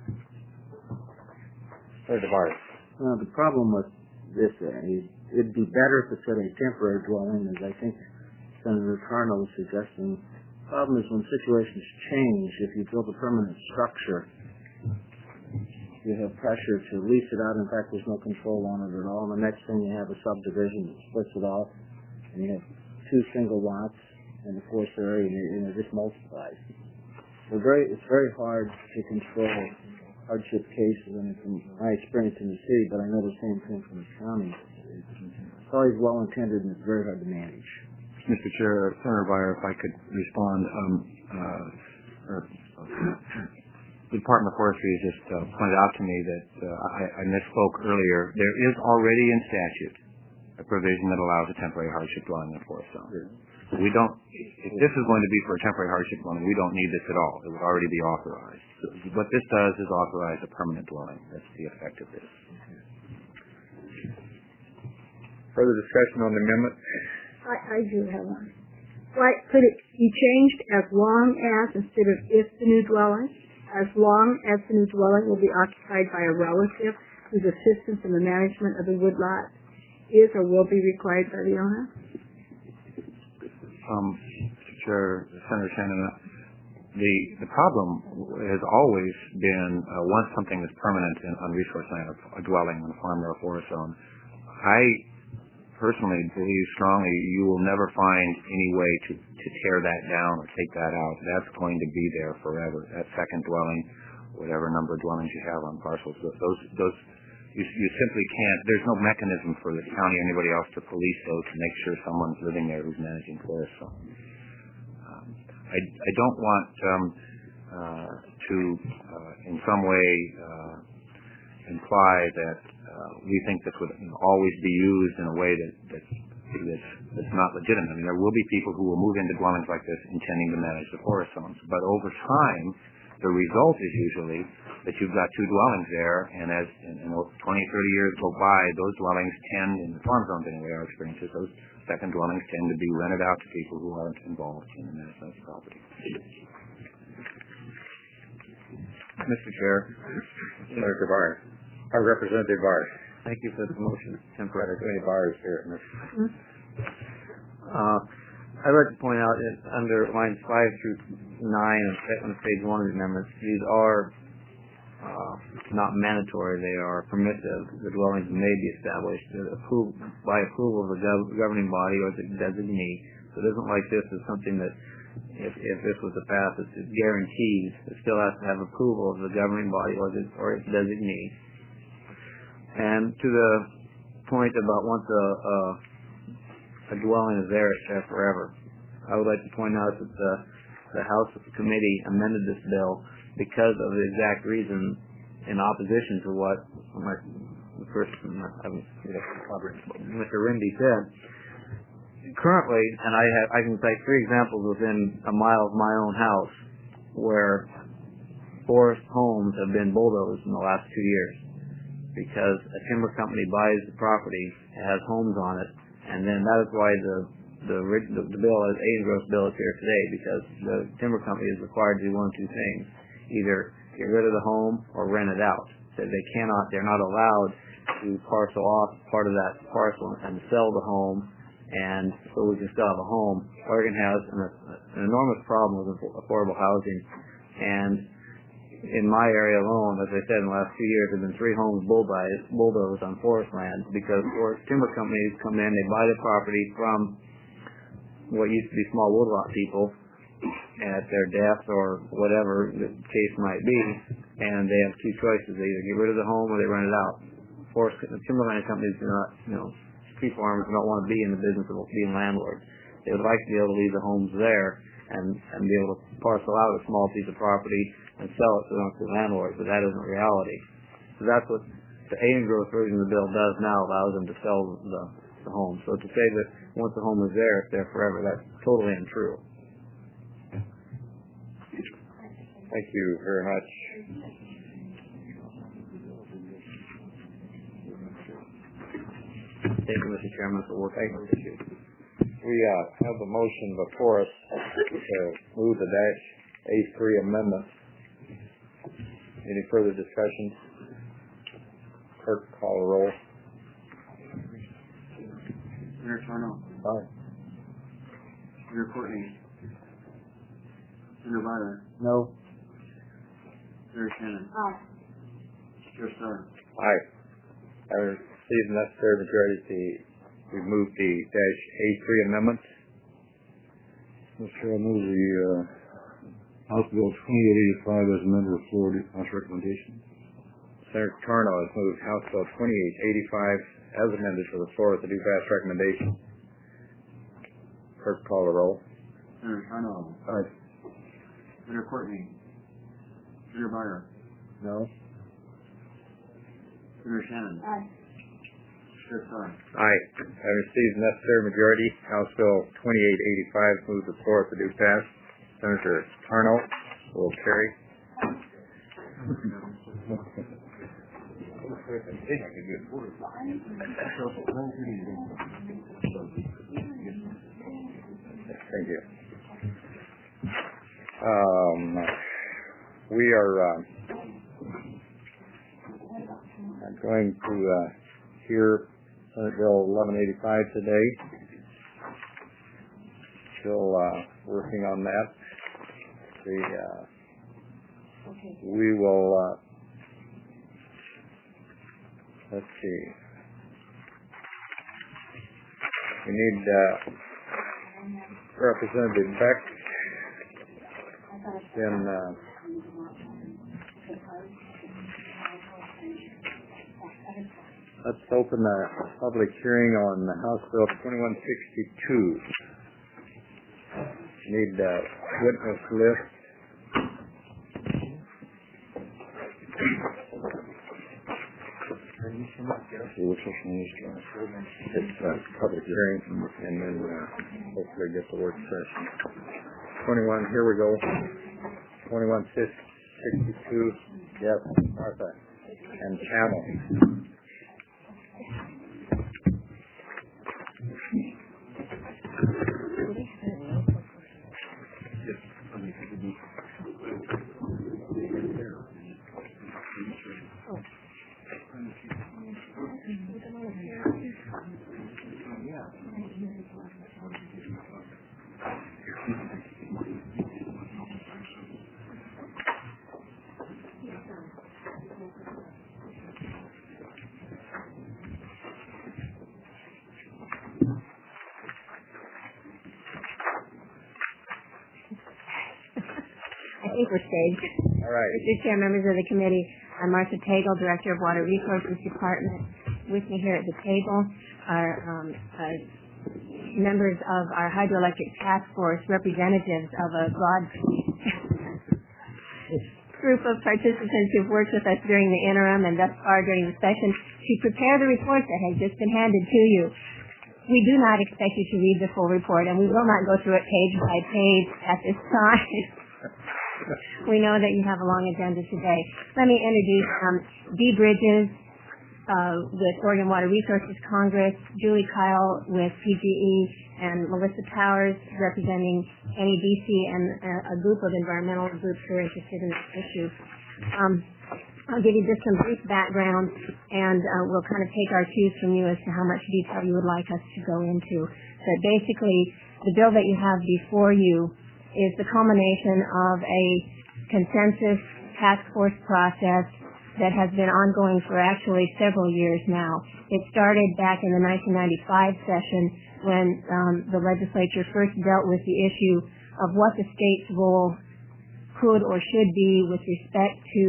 Senator Breyer. Uh, the problem with this, uh, it'd be better if it said a temporary dwelling, as I think Senator Tarnow was suggesting. The problem is when situations change, if you build a permanent structure, you have pressure to lease it out. In fact, there's no control on it at all. And the next thing you have a subdivision that splits it off, and you have two single lots in the forest area, and it, and it just multiplies. So very, it's very hard to control hardship cases, and from my experience in the city, but I know the same thing from the county. It's always well intended, and it's very hard to manage. Mister Chair, Senator Breyer, if I could respond. Um, uh, or, the Department of Forestry has just uh, pointed out to me that uh, I, I misspoke earlier. There is already in statute a provision that allows a temporary hardship dwelling in a forest zone. We don't, if this is going to be for a temporary hardship dwelling, we don't need this at all. It would already be authorized. So what this does is authorize a permanent dwelling. That's the effect of this. Further discussion on the amendment? I, I do have one. Why could it be changed as long as instead of if the new dwelling, as long as the new dwelling will be occupied by a relative whose assistance in the management of the woodlot is or will be required by the owner? Um, Mister Chair, Senator Shannon, the the problem has always been uh, once something is permanent in, on resource land, a dwelling on a farm or a forest zone, I personally believe strongly you will never find any way to, to tear that down or take that out. That's going to be there forever. That second dwelling, whatever number of dwellings you have on parcels, those those you, you simply can't. There's no mechanism for the county or anybody else to police those to make sure someone's living there who's managing forest. So, um, I I don't want um, uh, to uh, in some way uh, imply that uh, we think this would you know, always be used in a way that that's, that's that's not legitimate. I mean, there will be people who will move into dwellings like this intending to manage the forest zones, but over time, the result is usually that you've got two dwellings there, and as in, in twenty, thirty years go by, those dwellings tend, in the farm zones anyway, our experiences, those second dwellings tend to be rented out to people who aren't involved in the management of the property. Mister Chair, Senator Barr. Our Representative Barr. thank you for the motion. Temporary. Any bars here? Uh, I'd like to point out that under lines five through nine on page one of the amendments, these are uh, not mandatory; they are permissive. The dwellings may be established approved by approval of the gov- governing body or the designee. So it isn't like this is something that, if, if this was to pass, it's, it's guaranteed. It still has to have approval of the governing body or, the, or its designee. And to the point about once a, a a dwelling is there, it's there forever. I would like to point out that the, the House Committee amended this bill because of the exact reason in opposition to what my, the person, Mister Rindy said. Currently, and I have, I can cite three examples within a mile of my own house where forest homes have been bulldozed in the last two years because a timber company buys the property, it has homes on it, and then that is why the the, the, the bill, as A and Gross bill, is here today, because the timber company is required to do one of two things: either get rid of the home or rent it out. So they cannot, they're not allowed to parcel off part of that parcel and sell the home, and so we can still have a home. Oregon has an, an enormous problem with affordable housing, and in my area alone, as I said, in the last two years, there have been three homes bulldozed, bulldozed on forest land because forest timber companies come in, they buy the property from what used to be small woodlot people at their death or whatever the case might be, and they have two choices: they either get rid of the home or they rent it out. Forest timberland companies do not, you know, tree farmers don't want to be in the business of being landlords. They would like to be able to leave the homes there and and be able to parcel out a small piece of property and sell it to the landlords, but that isn't reality. So that's what the A and Growth version of the bill does now, allows them to sell the, the home. So to say that once the home is there, it's there forever, that's totally untrue. Thank you very much. Thank you, Mister Chairman, for working on this issue. We uh, have a motion before us to move the dash A three amendment. Any further discussion? Clerk, call the roll. Senator Charno. Aye. Senator Courtney. Senator Byler. No. Senator Shannon. Aye. Chair Starr. Aye. I receive the necessary majority to remove the dash A three amendment. Mister Chair, I move the uh, House Bill twenty-eight eighty-five as amended with Florida House recommendation. Senator Tarno has moved House Bill twenty-eight eighty-five as amended for the floor with the due pass recommendation. Clerk, call the roll. Senator Charno. Aye. Senator Courtney. Senator Byler. No. Senator Shannon. Aye. Chair Starr. Aye. Having received the necessary majority, House Bill twenty-eight eighty-five moves the floor for due pass. Senator Tarnow will carry. Thank you. Um, we are uh, going to uh, hear Senate Bill eleven eighty-five today. Still uh, working on that. The uh, we will. Uh, let's see. We need uh, Representative Beck. Then. Uh, Let's open the public hearing on House Bill twenty-one sixty-two. Need a witness list. It's a public hearing, and then uh, hopefully get the work session. twenty-one, here we go. twenty-one sixty-two, yes, Martha, and Channel. I think we're staged. All right. Mister Chair, members of the committee, I'm Martha Tagle, Director of Water Resources Department. With me here at the table are um, uh, members of our hydroelectric task force, representatives of a broad group of participants who've worked with us during the interim and thus far during the session to prepare the report that has just been handed to you. We do not expect you to read the full report, and we will not go through it page by page at this time. We know that you have a long agenda today. Let me introduce um, Dee Bridges uh, with Oregon Water Resources Congress, Julie Kyle with P G E, and Melissa Powers representing N E D C and uh, a group of environmental groups who are interested in this issue. Um, I'll give you just some brief background, and uh, we'll kind of take our cues from you as to how much detail you would like us to go into. But basically, the bill that you have before you is the culmination of a consensus task force process that has been ongoing for actually several years now. It started back in the nineteen ninety-five session when um, the legislature first dealt with the issue of what the state's role could or should be with respect to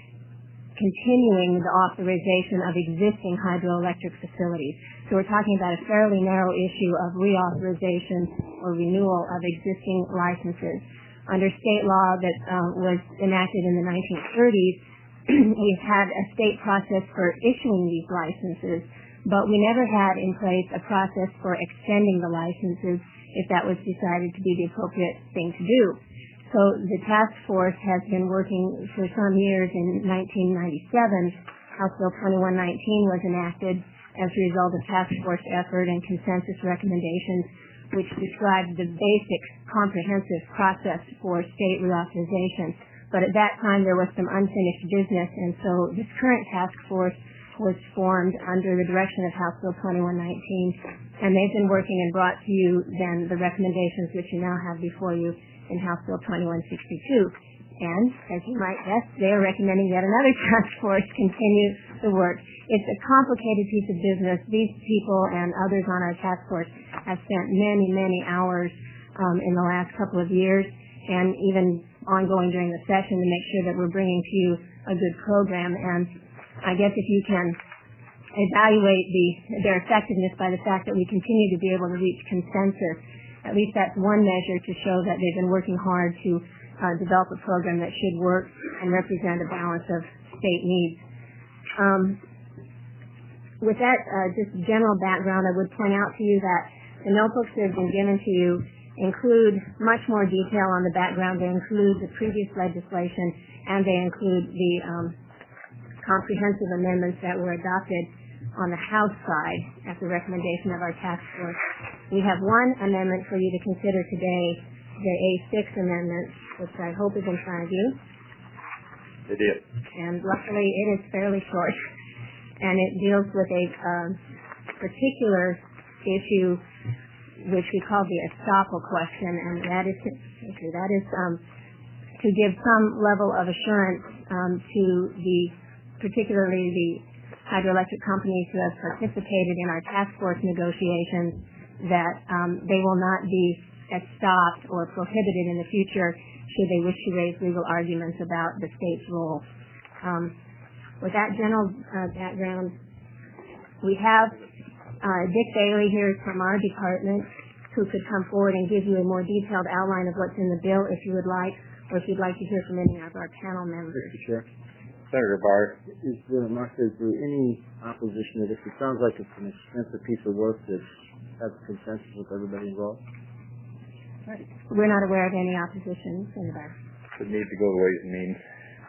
continuing the authorization of existing hydroelectric facilities. So we're talking about a fairly narrow issue of reauthorization or renewal of existing licenses. Under state law that uh, was enacted in the nineteen thirties, we've had a state process for issuing these licenses, but we never had in place a process for extending the licenses if that was decided to be the appropriate thing to do. So the task force has been working for some years. In nineteen ninety-seven, House Bill twenty-one nineteen was enacted as a result of task force effort and consensus recommendations, which described the basic comprehensive process for state reauthorization. But at that time, there was some unfinished business, and so this current task force was formed under the direction of House Bill twenty-one nineteen, and they've been working and brought to you then the recommendations which you now have before you in House Bill twenty-one sixty-two. And, as you might guess, they are recommending yet another task force continue the work. It's a complicated piece of business. These people and others on our task force have spent many, many hours um, in the last couple of years, and even ongoing during the session, to make sure that we're bringing to you a good program. And I guess if you can evaluate the, their effectiveness by the fact that we continue to be able to reach consensus, at least that's one measure to show that they've been working hard to uh, develop a program that should work and represent a balance of state needs. Um, with that uh, just general background, I would point out to you that the notebooks that have been given to you include much more detail on the background. They include the previous legislation, and they include the um, comprehensive amendments that were adopted on the House side at the recommendation of our task force. We have one amendment for you to consider today, the A six amendment, which I hope is in front of you. It is. And luckily it is fairly short. And it deals with a um, particular issue which we call the estoppel question, and that is to, that is um, to give some level of assurance um, to the, particularly the hydroelectric companies who have participated in our task force negotiations, that um, they will not be stopped or prohibited in the future should they wish to raise legal arguments about the state's role. Um, with that general uh, background, we have uh, Dick Bailey here from our department who could come forward and give you a more detailed outline of what's in the bill if you would like, or if you'd like to hear from any of our panel members. Mister Chair. Senator Barr. Is there, Martha, is there any opposition to this? It sounds like it's an expensive piece of work that has consensus with everybody involved. We're not aware of any opposition, Senator Barr. It needs to go to Ways and Means.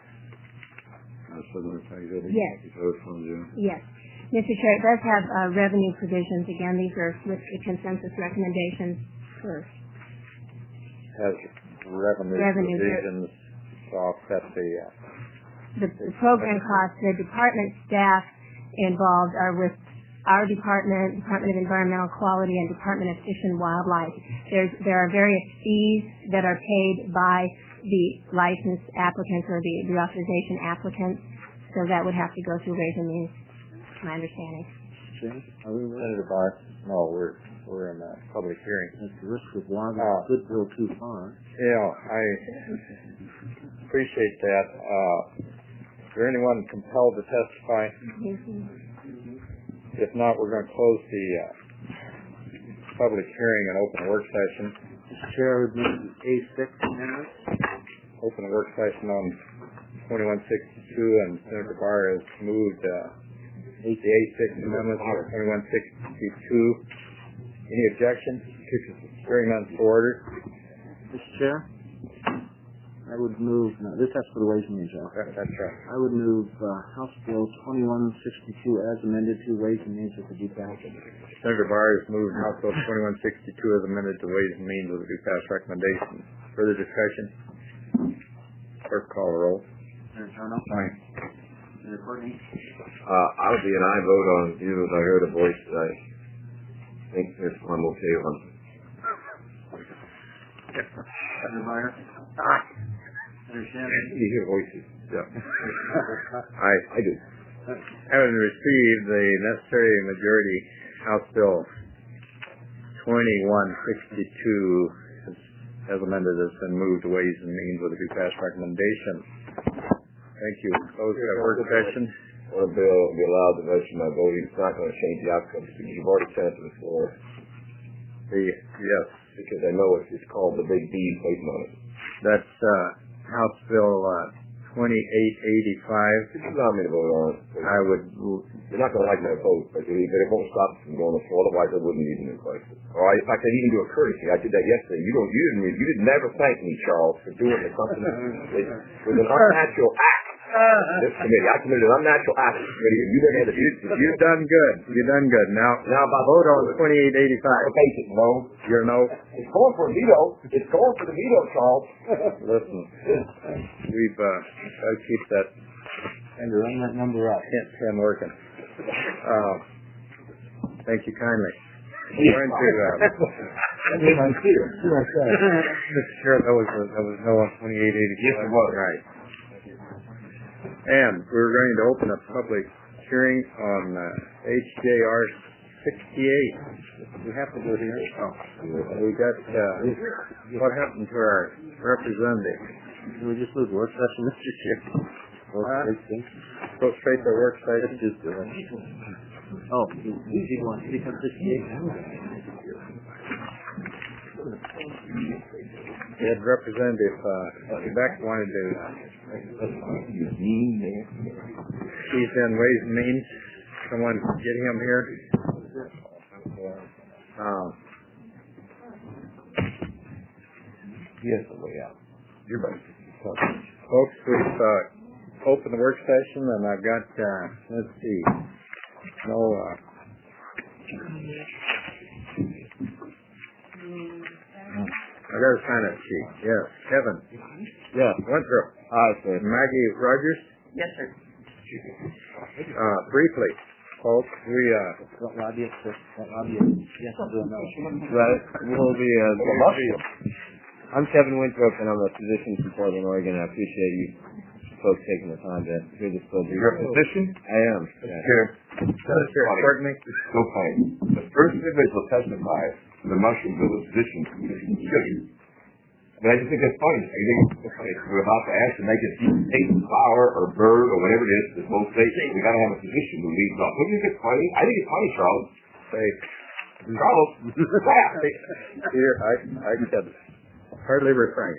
Yes. Yes. Mister Chair, it does have uh, revenue provisions. Again, these are with the consensus recommendations first. Has revenue, Revenue provisions to offset the... Uh, the, the program costs. The department staff involved are with our department, Department of Environmental Quality, and Department of Fish and Wildlife. There's, there are various fees that are paid by the licensed applicants or the, the authorization applicants, so that would have to go through Ways and Means, my understanding. Senator Barr, no, we're we're in a public hearing. That's the risk of one uh, could go too far. Yeah, I appreciate that. Uh, is there anyone compelled to testify? If not, we're going to close the uh, public hearing and open a work session. Mister Chair, would move A six amendment. Open a work session on twenty-one sixty-two, and Senator Barr has moved uh, the A six amendment to twenty-one sixty-two. Any objection? Hearing none, so ordered. Mister Chair, I would move, no, this has for the Ways and Means, Joe. That, that's right. I would move uh, House Bill twenty-one sixty-two as amended to Ways and Means with the due passage. Senator Barr has moved House Bill twenty-one sixty-two as amended to Ways and Means with a due pass recommendation. Further discussion? Clerk, call the roll. Senator Turner? Aye. Senator Courtney? Uh, I'll be an aye vote on you as I heard a voice today. I think this one will pay one. Senator Meyer? Aye. Senator Shannon? You hear voices. Yeah. Aye. I do. Having received the necessary majority, House Bill twenty-one sixty-two as amended has been moved to Ways and Means with a due pass recommendation. Thank you. Close that work session. On a bill will be allowed to vote my vote. It's not going to change the outcome because you've already sent it to the floor. The, yes. Because I know it's, it's called the Big B waiting on it. That's uh, House Bill uh, twenty-eight eighty-five. If you allow me to vote on it, I would. You're not going to like my vote, but it, but it won't stop it from going to the floor. Otherwise, I wouldn't even invite it. Or I, in fact, I'd even do a courtesy. I did that yesterday. You don't. You didn't. You didn't never thank me, Charles, for doing something. It was an unnatural act. This committee, I committed an unnatural act. This committee, and you didn't have to. You, you've done good. You've done good. Now, now, about vote on twenty-eight eighty-five. Basic no. You're no. It's going for a veto. It's going for the veto, Charles. Listen, we've uh, got to keep that. And to run that number up. Hint pen working. Uh, thank you kindly. I'm going to. Uh, Mister Chair, that was a, that was no on twenty-eight eighty-five. Yes, it was. Right. And we're going to open a public hearing on uh, H J R sixty-eight. We have to do it here. Oh, we got. Uh, what happened to our representative? Can we just lose work session, Mister Chair? Uh, go straight to work session. Just do it. Oh, you, you want to speak on sixty-eight? We had Representative uh, Beck wanted to. Uh, She's in Ways and Means. someone get him here? Um, He has the way out. You're right. folks, we've uh, opened the work session, and I've got, uh, let's see, no, uh, I got a sign-up sheet. Yes, Kevin. Yes. Winthrop. Aye, sir. Maggie Rogers. Yes, sir. Uh, briefly, folks, we, uh, What lobbyist, sir? What lobbyist? Yes, I don't know. Right. We'll be, uh, I'm Kevin Winthrop, and I'm a physician from Portland, Oregon. I appreciate you folks taking the time to hear this bill. You're a physician? I am. Mister Chair. Chair, pardon me? It's so funny. The first individual testified to the mushroom bill is physician. Physician. But I just think it's funny. I think it's funny. We're about to ask to make it take flower or bird or whatever it is, this whole state. We got to have a physician who leads off. Don't you think it's funny? I think it's funny, Charles. Say, Charles, laugh. here, I, I said, hardly refrain.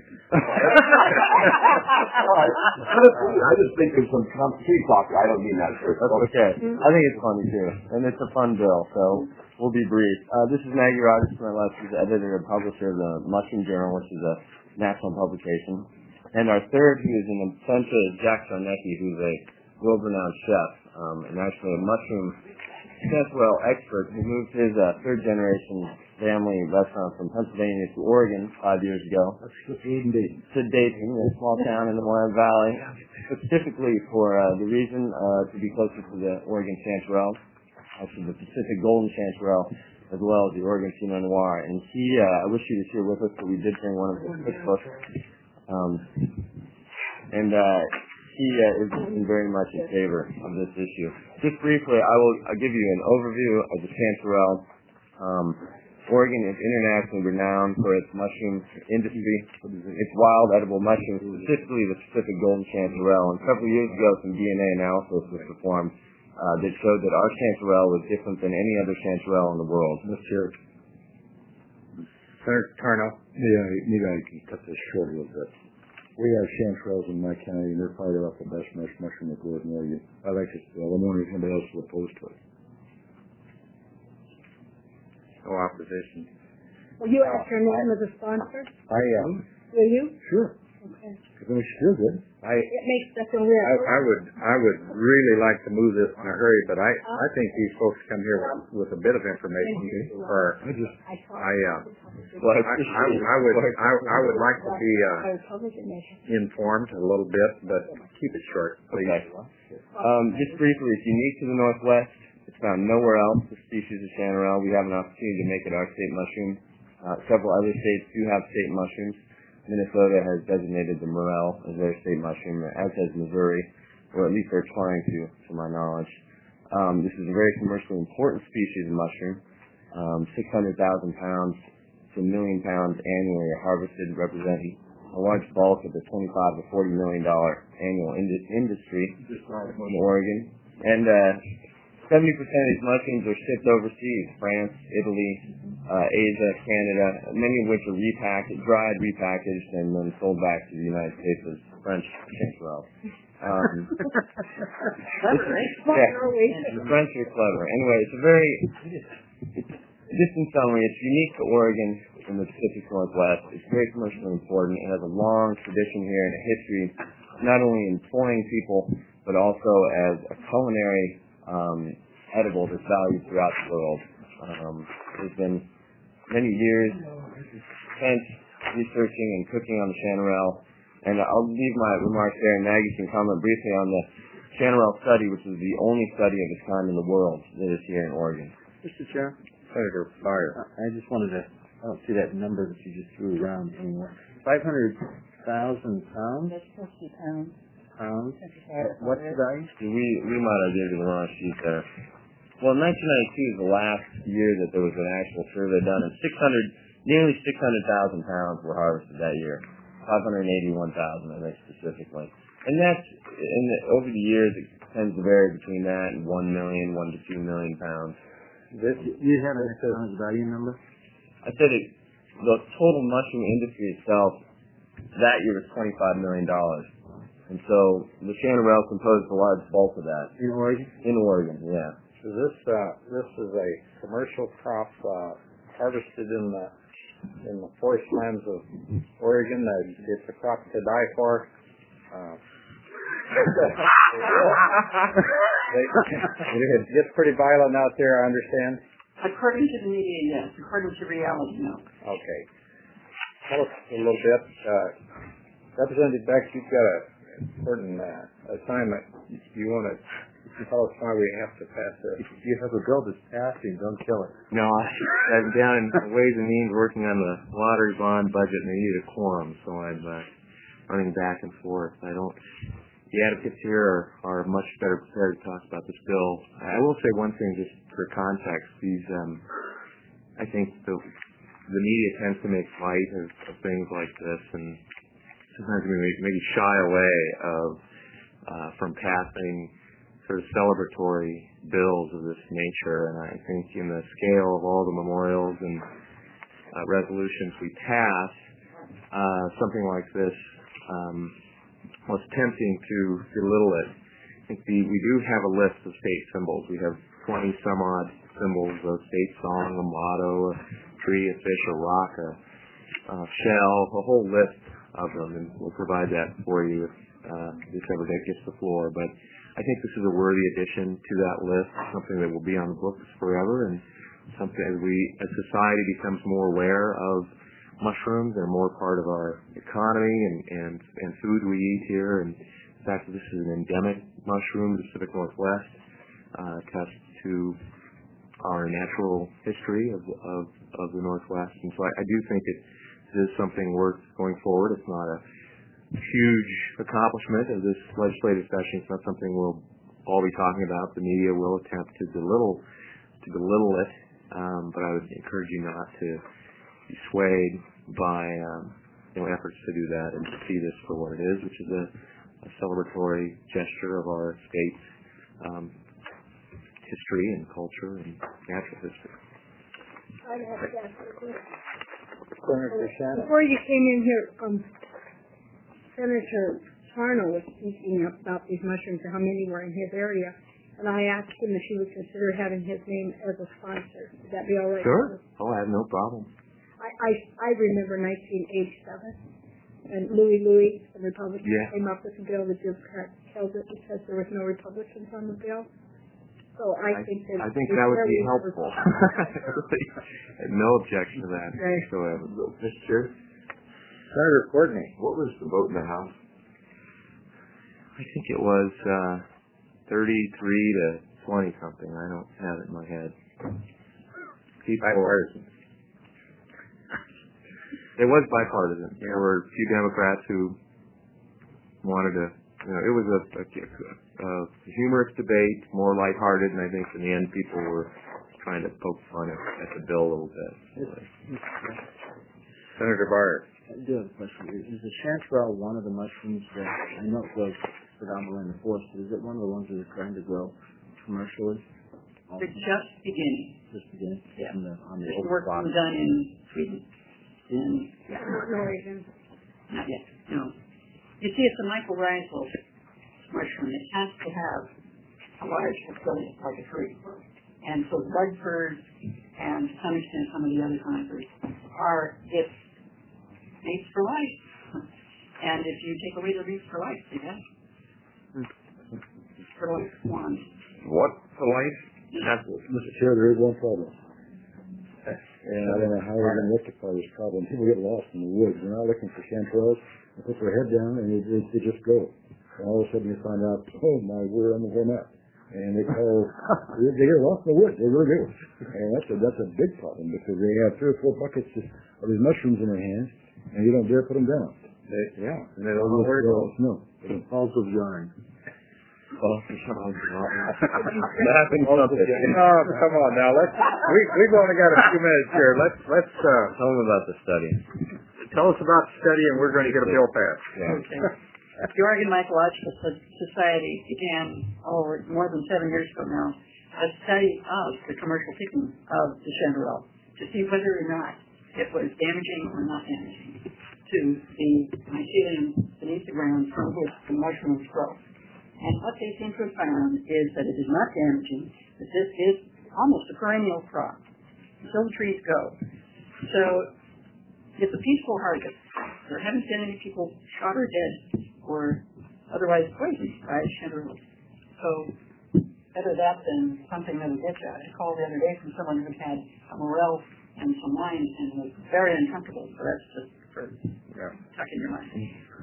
I just think there's some complete talk. I don't mean that, sir. That's okay. I think it's funny too, and it's a fun bill, so we'll be brief. Uh, this is Maggie Rogers, to my left. She's the editor and publisher of the Mushroom Journal, which is a national publication. And our third, who is in absentia, is Jack Sarnecki, who's a world-renowned chef, um, and actually a mushroom Chanterelle expert who moved his uh, third-generation family restaurant from Pennsylvania to Oregon five years ago. That's Dayton. To Dayton, a small town in the Willamette Valley, specifically for uh, the reason uh, to be closer to the Oregon Chanterelle, actually the Pacific Golden Chanterelle, as well as the Oregon Pinot Noir. And he, uh, I wish he was here with us, but we did bring one of his cookbooks. Um, and uh, he uh, is very much in favor of this issue. Just briefly, I will I'll give you an overview of the Chanterelle. Um, Oregon is internationally renowned for its mushroom industry. Its wild edible mushrooms, specifically the Pacific Golden Chanterelle. And several years ago, some D N A analysis was performed uh, that showed that our Chanterelle was different than any other Chanterelle in the world. Mister Senator Tarnow. Yeah, maybe I can cut this short a little bit. We have chanterelles in my county, and they're probably about the best mush mushroom that grows in Oregon. I like it. Well, I'm wondering if anybody else is opposed to it. No opposition. Will you ask your name as a sponsor? I am. Will you? Sure. Okay. Because it makes you feel good. I, It makes us feel weird. I, I would, I would really like to move this in a hurry, but I, I think these folks come here with, with a bit of information, or I just, I, uh, well, I, I, I would, I, I would like to be, uh, informed a little bit, but keep it short, please. Okay. Um, just briefly, it's unique to the Northwest. It's found nowhere else, the species of Chanterelle. We have an opportunity to make it our state mushroom. Uh, several other states do have state mushrooms. Minnesota has designated the morel as their state mushroom, as has Missouri, or at least they're trying to, to my knowledge. Um, this is a very commercially important species of mushroom. Um, six hundred thousand pounds to a million pounds annually are harvested, representing a large bulk of the twenty-five to forty million dollar annual ind- industry in Oregon. And uh, seventy percent of these mushrooms are shipped overseas, France, Italy, uh, Asia, Canada, many of which are repackaged, dried, repackaged, and then sold back to the United States as French chanterelle. Um, That's right. yeah, the French are clever. Anyway, it's a very, just in summary, it's unique to Oregon in the Pacific Northwest. It's very commercially important. It has a long tradition here and a history, not only employing people, but also as a culinary um, edible that's valued throughout the world. Um, there's been many years spent researching and cooking on the Chanterelle, and I'll leave my remarks there, and Maggie can comment briefly on the Chanterelle study, which is the only study of its kind in the world that is here in Oregon. Mister Chair? Senator Fire. I just wanted to, I don't see that number that you just threw around anymore. five hundred thousand pounds? That's fifty pounds. Pounds? What's the value? We, we might have given the wrong sheet there. Well, nineteen ninety-two is the last year that there was an actual survey done, and six hundred, nearly six hundred thousand pounds were harvested that year. five hundred eighty-one thousand, I think, specifically. And that's, in the, over the years, it tends to vary between that and one million, one to two million pounds. This, you have a pounds value number? I said it, the total mushroom industry itself, that year was twenty-five million dollars. And so the Chanterelle composed a large bulk of that. In Oregon? In Oregon, yeah. This, uh, this is a commercial crop, uh, harvested in the, in the forest lands of Oregon. Uh, it's a crop to die for. Uh, it gets pretty violent out there, I understand. According to the media, yes. According to reality, no. Okay. Tell us a little bit. Uh, Representative Beck, you've got a certain uh, assignment. You want to tell us why we have to pass this? If you have a bill that's passing, don't kill it. No, I, I'm down in Ways and Means working on the lottery bond budget, and they need a quorum, so I'm uh, running back and forth. I don't. The advocates here are, are much better prepared to talk about this bill. I will say one thing just for context. These, um, I think the the media tends to make light of, of things like this, and sometimes we maybe shy away of uh, from passing sort of celebratory bills of this nature. And I think in the scale of all the memorials and uh, resolutions we pass, uh, something like this um, was tempting to belittle it. I think the, we do have a list of state symbols. We have twenty some odd symbols: a state song, a motto, a tree, a fish, a rock, a, a shell, a whole list of them, and we'll provide that for you if uh, this ever gets the floor. But I think this is a worthy addition to that list, something that will be on the books forever, and something as we, as society becomes more aware of mushrooms and more part of our economy and, and, and food we eat here, and the fact that this is an endemic mushroom, the Pacific Northwest, uh, attests to our natural history of, of, of the Northwest. And so I, I do think it is something worth going forward. It's not a huge accomplishment of this legislative session. It's not something we'll all be talking about. The media will attempt to belittle, to belittle it, um, but I would encourage you not to be swayed by um, you know, efforts to do that and to see this for what it is, which is a, a celebratory gesture of our state's um, history and culture and natural history. I have to ask you a question. Senator Shannon. Before you came in here, um, Senator Charno was speaking about these mushrooms and how many were in his area, and I asked him if he would consider having his name as a sponsor. Would that be all right? Sure. Oh, I have no problem. I, I, I remember nineteen eighty-seven, and Louis Louis, the Republican, yeah. came up with a bill that just killed it because there was no Republicans on the bill. So I, I think that I think that would be helpful. No objection to that whatsoever. Mister Chair? Senator Courtney. What was the vote in the House? I think it was uh, thirty-three to twenty something. I don't have it in my head. Bipartisan. It was bipartisan. There were a few Democrats who wanted to, you know, it was a, a, a humorous debate, more lighthearted, and I think in the end people were trying to poke fun at, at the bill a little bit. Senator Barr. I do have a question. Is the chanterelle one of the mushrooms that, I know it grows predominantly in the forest, but is it one of the ones that are trying to grow commercially? They're just beginning. Just beginning? Yeah. On the, on the There's old work spot. being done in Sweden. And, yeah. Not in Oregon. Not yet, no. You see, it's a mycorrhizal mushroom. It has to have a large facility, like a tree. And so Budford and to some extent some of the other conifers are its mates for life. And if you take away the reef for life, they die. For life, one. What for life? Mister Chair, there is one problem. And I don't know how we're going to rectify this problem. People get lost in the woods. They're not looking for chanterelles. They put their head down and they, they, they just go. And all of a sudden you find out, oh my, we're on the whole map. And they call, they, they get lost in the woods. They really do. And that's a, that's a big problem because they have three or four buckets of these mushrooms in their hands and you don't dare put them down. They, yeah. And they don't know where it goes. No. It's balls of yarn. Laughing something. Oh, come on now. Let's. We we've only got a few minutes here. Let's let's uh, tell them about the study. Tell us about the study, and we're going to get a bill passed. Yeah. Okay. The Oregon Mycological Society began over more than seven years ago now a study of the commercial picking of the chanterelle to see whether or not it was damaging or not damaging to the mycelium beneath the ground from which the mushrooms grow. And what they seem to have found is that it is not damaging, that this is almost a perennial crop until the trees go. So it's a peaceful harvest. There haven't been any people shot or dead or otherwise poisoned by sugar. So better that than something that will get you. I called the other day from someone who had a morel and some wine and was very uncomfortable. So that's just for Yeah. tucking your mind.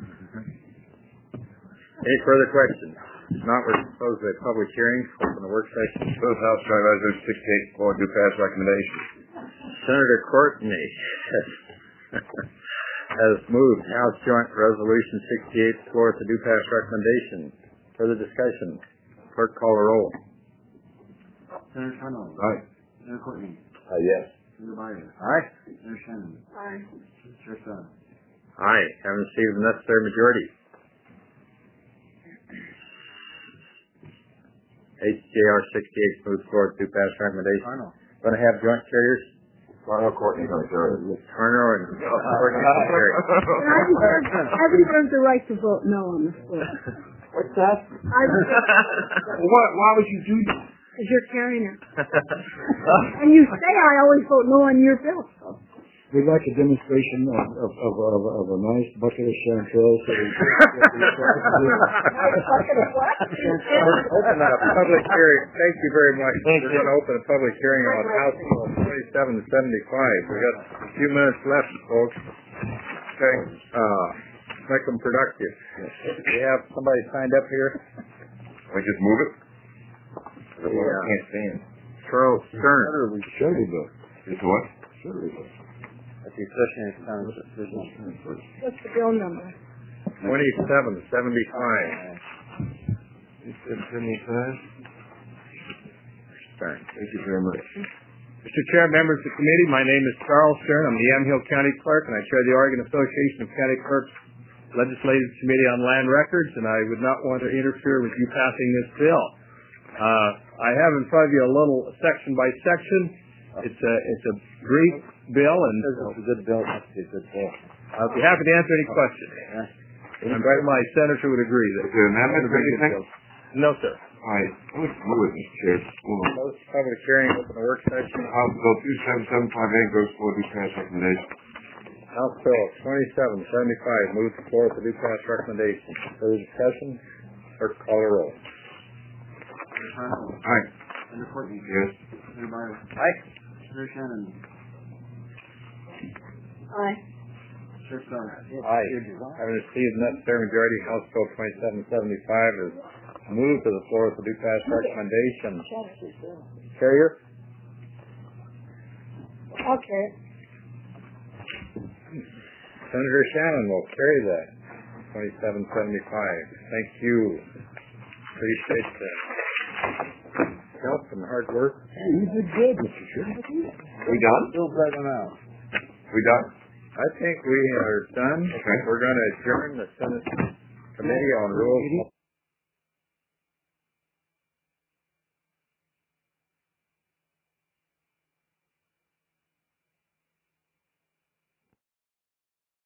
Any further questions? If not, we're supposed to have public hearing, open the work session. Both House Joint Resolution sixty-eight, floor do pass recommendation. Senator Courtney has moved House Joint Resolution sixty-eight, floor to do pass recommendation. Further discussion. Clerk, call the roll. Senator Turner. Aye. Senator Courtney. Uh, yes. Senator Byer. Aye. Senator Shannon. Aye. Chair Scott. Aye. Haven't received the necessary majority. H J R sixty-eight moves forward to pass recommendation. Arnold. Going to have joint carriers? Arnold Courtney, going to carry. Turner and Courtney will carry. I reserve, I reserve the right to vote no on this bill. What's that? I reserve, Why, why would you do that? because you're carrying it. And you say I always vote no on your bill, so. We'd like a demonstration of, of, of, of, of a nice bucket of Chantel. So we Open a public hearing. Thank you very much. We're going to open a public hearing on House Bill twenty-seven seventy-five. We've got a few minutes left, folks. Okay. Uh, make them productive. We have somebody signed up here? We just move it? Yeah. I can't stand. Charles Stern. Surely do. It's what? Surely do. At the Associated Township Business. What's the bill number? twenty-seven seventy-five. Stern. Thank you very much. Mister Chair, members of the committee, my name is Charles Stern. I'm the Yamhill County Clerk, and I chair the Oregon Association of County Clerks Legislative Committee on Land Records, and I would not want to interfere with you passing this bill. Uh, I have in front of you a little section by section. It's a it's a brief bill, and It's a good bill. It's a good bill. I'll be happy to answer any questions. I'm sure my senator would agree that Is there an amendment or anything? No, sir. All right. Let's move it, Mister Chair. Move it. Close the public hearing, open the work session. House Bill two seven seven five eight goes for due pass recommendation. House Bill twenty-seven seventy-five moves the floor to do pass recommendation. Further discussion? Clerk, call the roll. Senator Turner. Aye. Senator Courtney. Yes. Senator Byer. Aye. Senator Shannon. Aye. Chair Scott. Aye. Having received the necessary majority, House Bill twenty-seven seventy-five is moved to the floor to do pass recommendation. Carrier? Okay. Senator Shannon will carry that. twenty-seven seventy-five. Thank you. Appreciate the help and hard work. You did good, Mister Chairman. We done? Still better now. We done? I think we are done. Okay. We're going to adjourn the Senate Committee on Rules